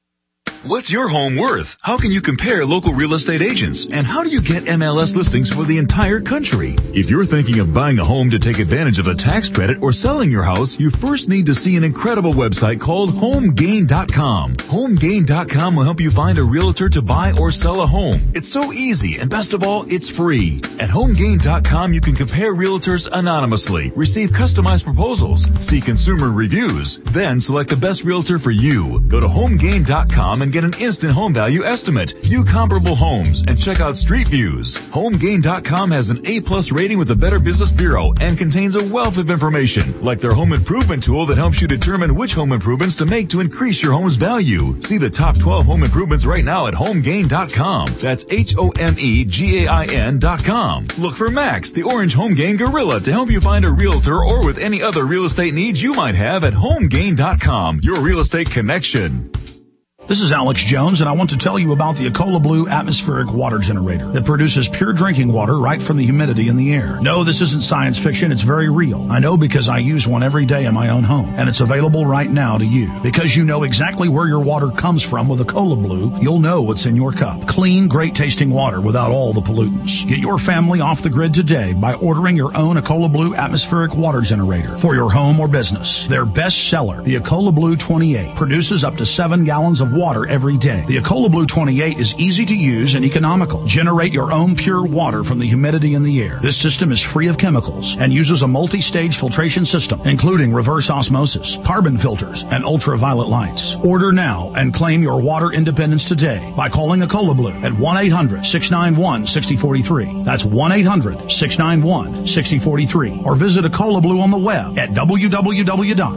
S14: What's your home worth? How can you compare local real estate agents? And how do you get M L S listings for the entire country? If you're thinking of buying a home to take advantage of a tax credit or selling your house, you first need to see an incredible website called home gain dot com. home gain dot com will help you find a realtor to buy or sell a home. It's so easy, and best of all, it's free. At home gain dot com, you can compare realtors anonymously, receive customized proposals, see consumer reviews, then select the best realtor for you. Go to home gain dot com and get an instant home value estimate, view comparable homes, and check out street views. home gain dot com has an A-plus rating with the Better Business Bureau and contains a wealth of information, like their home improvement tool that helps you determine which home improvements to make to increase your home's value. See the top twelve home improvements right now at home gain dot com. That's H O M E G A I N dot com. Look for Max, the Orange Home Gain Gorilla, to help you find a realtor or with any other real estate needs you might have at home gain dot com, your real estate connection.
S2: This is Alex Jones, and I want to tell you about the Ecola Blue atmospheric water generator that produces pure drinking water right from the humidity in the air. No, this isn't science fiction. It's very real. I know because I use one every day in my own home, and it's available right now to you. Because you know exactly where your water comes from with Ecola Blue, you'll know what's in your cup. Clean, great-tasting water without all the pollutants. Get your family off the grid today by ordering your own Ecola Blue atmospheric water generator for your home or business. Their best seller, the Ecola Blue twenty-eight, produces up to seven gallons of water every day. The Ecola Blue twenty-eight is easy to use and economical. Generate your own pure water from the humidity in the air. This system is free of chemicals and uses a multi-stage filtration system, including reverse osmosis, carbon filters, and ultraviolet lights. Order now and claim your water independence today by calling Ecola Blue at one eight hundred, six nine one, six oh four three. That's one eight hundred, six nine one, six oh four three. Or visit Ecola Blue on the web at w w w dot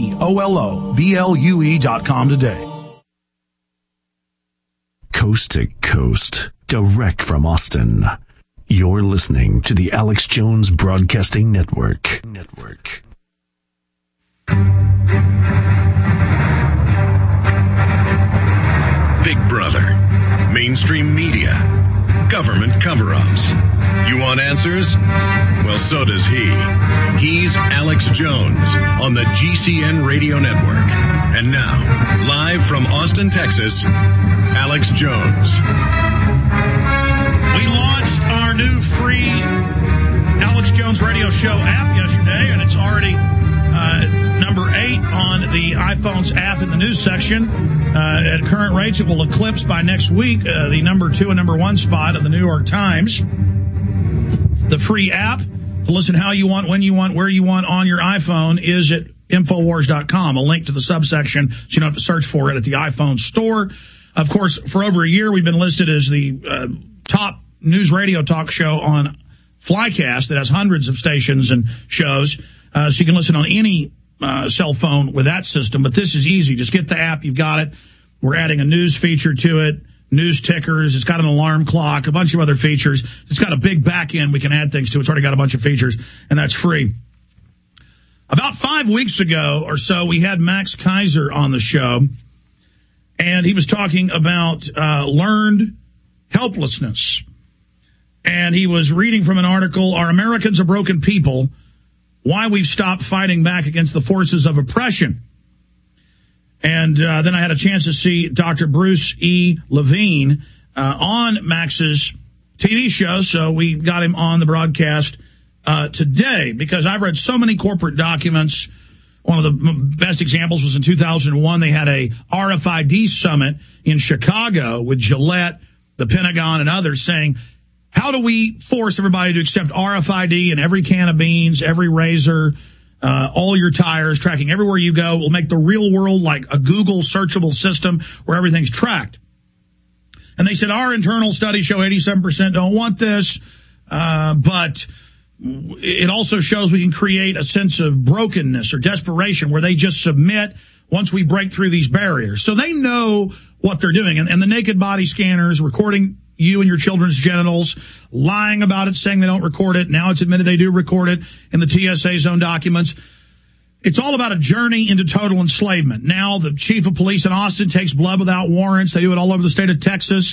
S2: ecola blue dot com today.
S12: Coast to coast, direct from Austin. You're listening to the Alex Jones Broadcasting Network. Network.
S1: Big Brother, mainstream media, government cover-ups. You want answers? Well, so does he. He's Alex Jones on the G C N Radio Network. And now, live from Austin, Texas, Alex Jones.
S2: We launched our new free Alex Jones Radio Show app yesterday, and it's already uh, number eight on the iPhone's app in the news section. Uh, at current rates, it will eclipse by next week uh, the number two and number one spot of the New York Times. The free app to listen how you want, when you want, where you want on your iPhone is at Infowars dot com. A link to the subsection so you don't have to search for it at the iPhone store. Of course, for over a year, we've been listed as the uh, top news radio talk show on Flycast that has hundreds of stations and shows. Uh, so you can listen on any uh, cell phone with that system. But this is easy. Just get the app. You've got it. We're adding a news feature to it, news tickers. It's got an alarm clock, a bunch of other features. It's got a big back end we can add things to. It's already got a bunch of features, and that's free. About five weeks ago or so, we had Max Kaiser on the show, and he was talking about uh, learned helplessness. And he was reading from an article, Are Americans a Broken People? Why We've Stopped Fighting Back Against the Forces of Oppression. And uh, then I had a chance to see Doctor Bruce E. Levine uh, on Max's T V show, so we got him on the broadcast uh, today, because I've read so many corporate documents. One of the best examples was in two thousand one. They had a R F I D summit in Chicago with Gillette, the Pentagon, and others saying, how do we force everybody to accept R F I D in every can of beans, every razor, uh, all your tires, tracking everywhere you go? We'll make the real world like a Google searchable system where everything's tracked. And they said, our internal studies show eighty-seven percent don't want this, uh, but it also shows we can create a sense of brokenness or desperation where they just submit once we break through these barriers. So they know what they're doing. And, and the naked body scanners recording you and your children's genitals, lying about it, saying they don't record it. Now it's admitted they do record it in the T S A's own documents. It's all about a journey into total enslavement. Now the chief of police in Austin takes blood without warrants. They do it all over the state of Texas.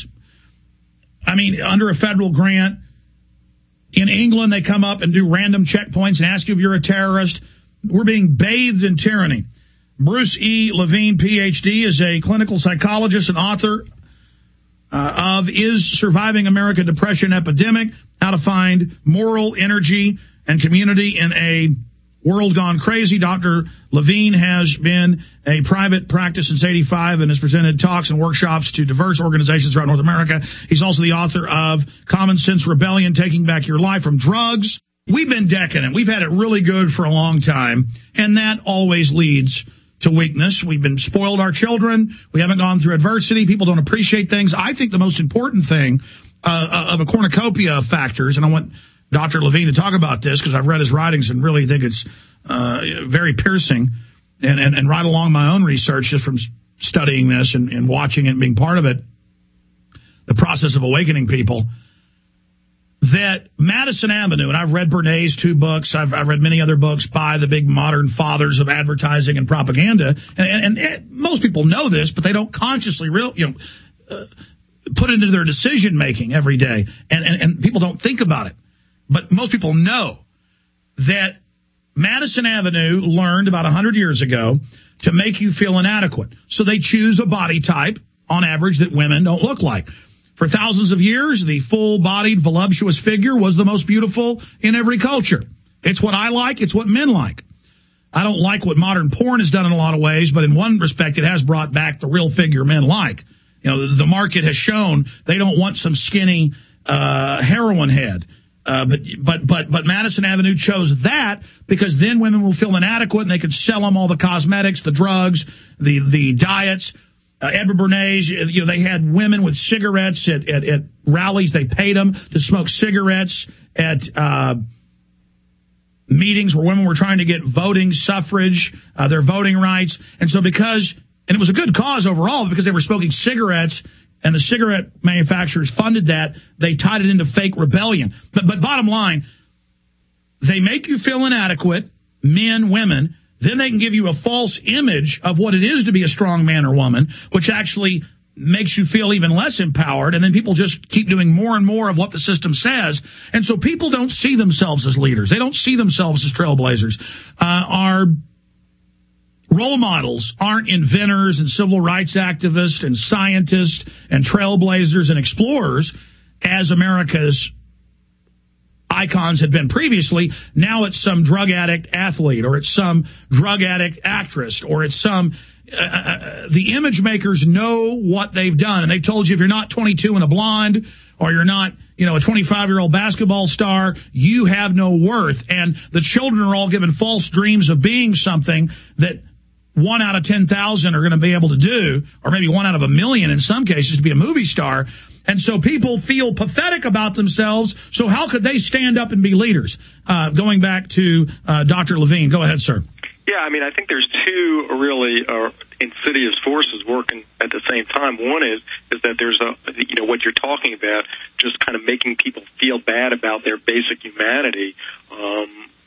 S2: I mean, under a federal grant. In England, they come up and do random checkpoints and ask you if you're a terrorist. We're being bathed in tyranny. Bruce E. Levine, P H D, is a clinical psychologist and author uh, of Is Surviving America Depression Epidemic? How to Find Moral Energy and Community in a World Gone Crazy. Doctor Levine has been a private practice since eighty-five and has presented talks and workshops to diverse organizations throughout North America. He's also the author of Common Sense Rebellion, Taking Back Your Life from Drugs. We've been decadent. We've had it really good for a long time, and that always leads to weakness. We've been spoiled our children. We haven't gone through adversity. People don't appreciate things. I think the most important thing uh, of a cornucopia of factors, and I want Doctor Levine to talk about this because I've read his writings and really think it's uh, very piercing, and, and, and right along my own research just from studying this and, and watching it and being part of it, the process of awakening people, that Madison Avenue, and I've read Bernays' two books, I've, I've read many other books by the big modern fathers of advertising and propaganda, and, and, and it, most people know this, but they don't consciously real, you know, uh, put it into their decision-making every day, and, and, and people don't think about it. But most people know that Madison Avenue learned about one hundred years ago to make you feel inadequate. So they choose a body type, on average, that women don't look like. For thousands of years, the full-bodied, voluptuous figure was the most beautiful in every culture. It's what I like. It's what men like. I don't like what modern porn has done in a lot of ways, but in one respect, it has brought back the real figure men like. You know, the, the market has shown they don't want some skinny uh, heroin head. Uh, but, but, but, but Madison Avenue chose that because then women will feel inadequate and they could sell them all the cosmetics, the drugs, the, the diets. Uh, Edward Bernays, you know, they had women with cigarettes at, at, at rallies. They paid them to smoke cigarettes at, uh, meetings where women were trying to get voting suffrage, uh, their voting rights. And so because, and it was a good cause overall because they were smoking cigarettes, and the cigarette manufacturers funded that, they tied it into fake rebellion. But, but bottom line, they make you feel inadequate, men, women, then they can give you a false image of what it is to be a strong man or woman, which actually makes you feel even less empowered, and then people just keep doing more and more of what the system says. And so people don't see themselves as leaders. They don't see themselves as trailblazers. Uh, our role models aren't inventors and civil rights activists and scientists and trailblazers and explorers as America's icons had been previously. Now it's some drug addict athlete, or it's some drug addict actress, or it's some uh, the image makers know what they've done, and they've told you if you're not twenty-two and a blonde, or you're not, you know, a twenty-five-year-old basketball star, you have no worth. And the children are all given false dreams of being something that one out of ten thousand are going to be able to do, or maybe one out of a million in some cases to be a movie star. And so people feel pathetic about themselves. So how could they stand up and be leaders? Uh, going back to uh, Doctor Levine. Go ahead, sir.
S20: Yeah, I mean, I think there's two really uh, insidious forces working at the same time. One is is that there's a, you know, what you're talking about, just kind of making people feel bad about their basic humanity. Um,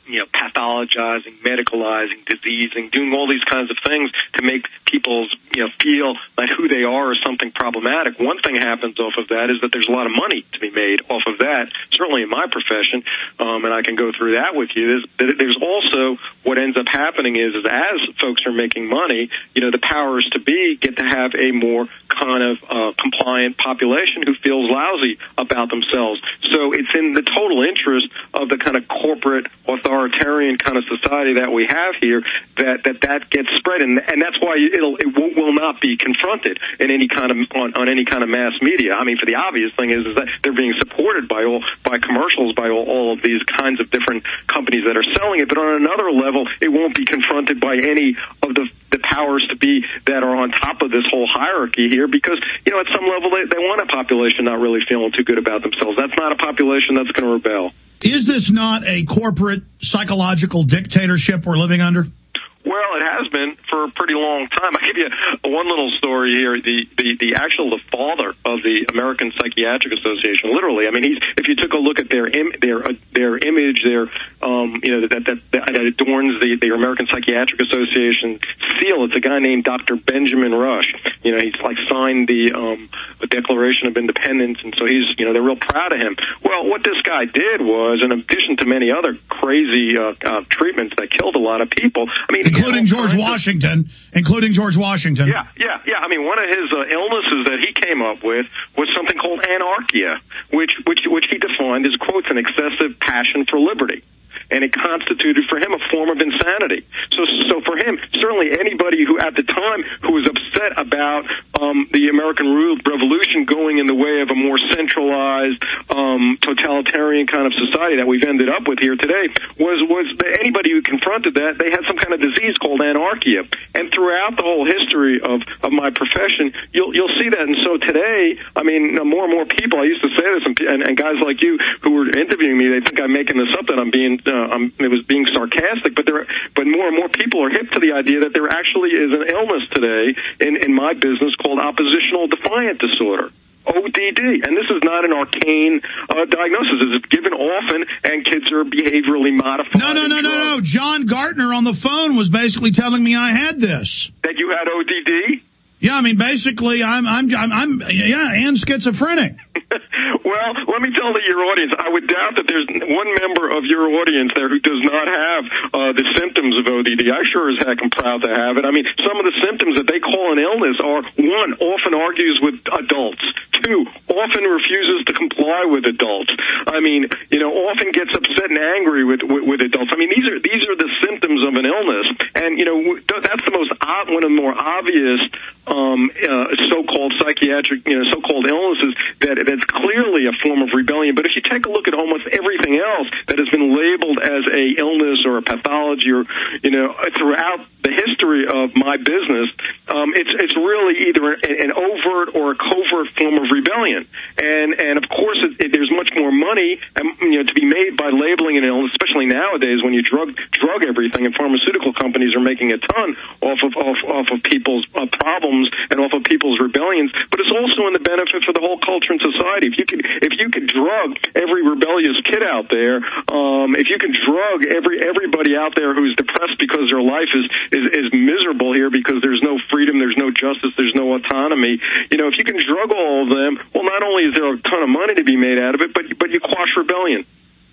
S20: you know, pathologizing, medicalizing, diseasing, doing all these kinds of things to make people's, you know, feel like who they are is something problematic. One thing happens off of that is that there's a lot of money to be made off of that, certainly in my profession, um, and I can go through that with you. There's, there's also what ends up happening is, is as folks are making money, you know, the powers to be get to have a more kind of uh, compliant population who feels lousy about themselves. So it's in the total interest of the kind of corporate authoritarian kind of society that we have here that that, that gets spread, and and that's why it'll it will, will not be confronted in any kind of on, on any kind of mass media. I mean, for the obvious thing is is that they're being supported by all by commercials by all, all of these kinds of different companies that are selling it, but on another level, it won't be confronted by any of the the powers to be that are on top of this whole hierarchy here, because, you know, at some level they, they want a population not really feeling too good about themselves. That's not a population that's going to rebel.
S2: Is this not a corporate psychological dictatorship we're living under?
S20: Well, it has been for a pretty long time. I'll give you one little story here. The, the, the actual, the father of the American Psychiatric Association, literally, I mean, he's, if you took a look at their, im, their, uh, their image, their, um, you know, that, that, that adorns the, the American Psychiatric Association seal, it's a guy named Doctor Benjamin Rush. You know, he's like signed the, um, the Declaration of Independence, and so he's, you know, they're real proud of him. Well, what this guy did was, in addition to many other crazy, uh, uh treatments that killed a lot of people, I mean,
S2: including George Washington, including George Washington.
S20: Yeah, yeah, yeah. I mean, one of his uh, illnesses that he came up with was something called anarchia, which, which, which he defined as, quotes, an excessive passion for liberty. And it constituted for him a form of insanity. So, so for him, certainly anybody who at the time who was upset about um, the American Revolution going in the way of a more centralized, um, totalitarian kind of society that we've ended up with here today was was anybody who confronted that, they had some kind of disease called anarchia. And throughout the whole history of, of my profession, you'll you'll see that. And so today, I mean, more and more people. I used to say this, and, and guys like you who were interviewing me, they think I'm making this up, that I'm being uh, Um, it was being sarcastic, but there, but more and more people are hip to the idea that there actually is an illness today in, in my business called oppositional defiant disorder, O D D, and this is not an arcane uh, diagnosis. It's given often, and kids are behaviorally modified.
S2: No, no, no, no, no. John Gartner on the phone was basically telling me I had this.
S20: That you had O D D?
S2: Yeah, I mean, basically, I'm, I'm, I'm, I'm yeah, and schizophrenic.
S20: Well, let me tell your audience, I would doubt that there's one member of your audience there who does not have uh, the symptoms of O D D. I sure as heck am proud to have it. I mean, some of the symptoms that they call an illness are, one, often argues with adults. Two, often refuses to comply with adults. I mean, you know, often gets upset and angry with, with, with adults. I mean, these are these are the symptoms of an illness. And, you know, that's the most, one of the more obvious um, uh, so-called psychiatric, you know, so-called illnesses that that's clearly a form of rebellion. But if you take a look at almost everything else that has been labeled as a illness or a pathology, or, you know, throughout the history of my business, um, it's it's really either an overt or a covert form of rebellion. And and of course, it, it, there's much more money, um, you know, to be made by labeling an illness, especially nowadays when you drug drug everything, and pharmaceutical companies are making a ton off of off, off of people's uh, problems and off of people's rebellions. But it's also in the benefit for the whole culture and society. If you could if you could drug every rebellious kid out there, um, if you could drug every everybody out there who's depressed because their life is, is is miserable here because there's no freedom, there's no justice, there's no autonomy, you know, if you can drug all of them, well, not only is there a ton of money to be made out of it, but but you quash rebellion.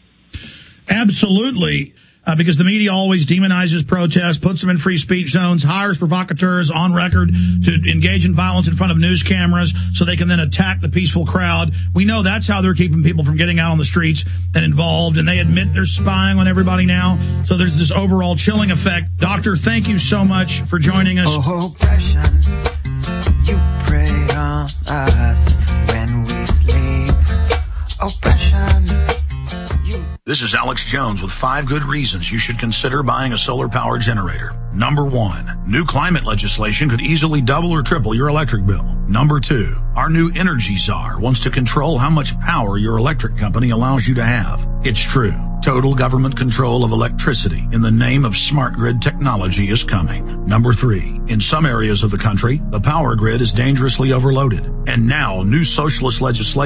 S2: Absolutely. Uh, because the media always demonizes protests, puts them in free speech zones, hires provocateurs on record to engage in violence in front of news cameras so they can then attack the peaceful crowd. We know that's how they're keeping people from getting out on the streets and involved, and they admit they're spying on everybody now. So there's this overall chilling effect. Doctor, thank you so much for joining us.
S21: Oh, oppression, you prey on us when we sleep. Oppression.
S13: This is Alex Jones with five good reasons you should consider buying a solar power generator. Number one, new climate legislation could easily double or triple your electric bill. Number two, our new energy czar wants to control how much power your electric company allows you to have. It's true. Total government control of electricity in the name of smart grid technology is coming. Number three, in some areas of the country, the power grid is dangerously overloaded. And now new socialist legislation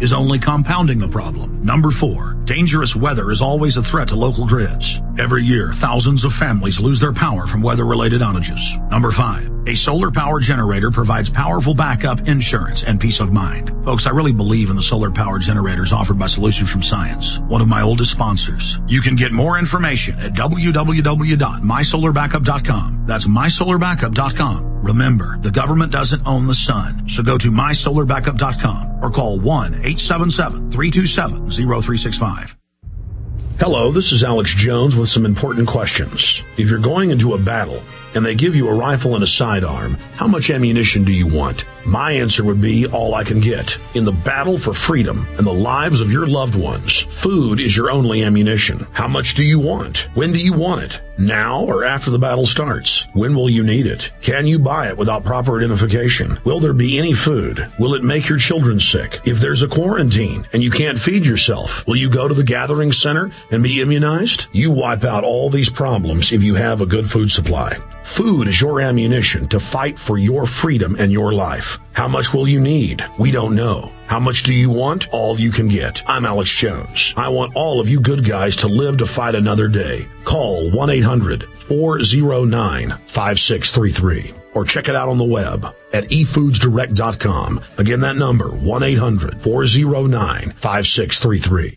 S2: is only compounding the problem. Number four, dangerous weather is always a threat to local grids. Every year, thousands of families lose their power from weather-related outages. Number five, a solar power generator provides powerful backup, insurance, and peace of mind. Folks, I really believe in the solar power generators offered by Solutions from Science, one of my oldest sponsors. You can get more information at w w w dot my solar backup dot com. That's my solar backup dot com. Remember, the government doesn't own the sun, so go to my solar backup dot com or call one eight seven seven, three two seven, zero three six five.
S13: Hello, this is Alex Jones with some important questions. If you're going into a battle and they give you a rifle and a sidearm, how much ammunition do you want? My answer would be all I can get. In the battle for freedom and the lives of your loved ones, food is your only ammunition. How much do you want? When do you want it? Now or after the battle starts? When will you need it? Can you buy it without proper identification? Will there be any food? Will it make your children sick? If there's a quarantine and you can't feed yourself, will you go to the gathering center and be immunized? You wipe out all these problems if you have a good food supply. Food is your ammunition to fight for your freedom and your life. How much will you need? We don't know. How much do you want? All you can get. I'm Alex Jones. I want all of you good guys to live to fight another day. Call one eight hundred, four oh nine, five six three three or check it out on the web at e foods direct dot com. Again, that number, one eight hundred, four oh nine, five six three three.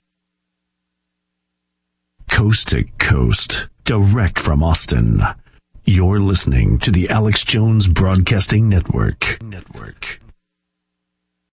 S12: Coast to coast, direct from Austin. You're listening to the Alex Jones Broadcasting Network. Network.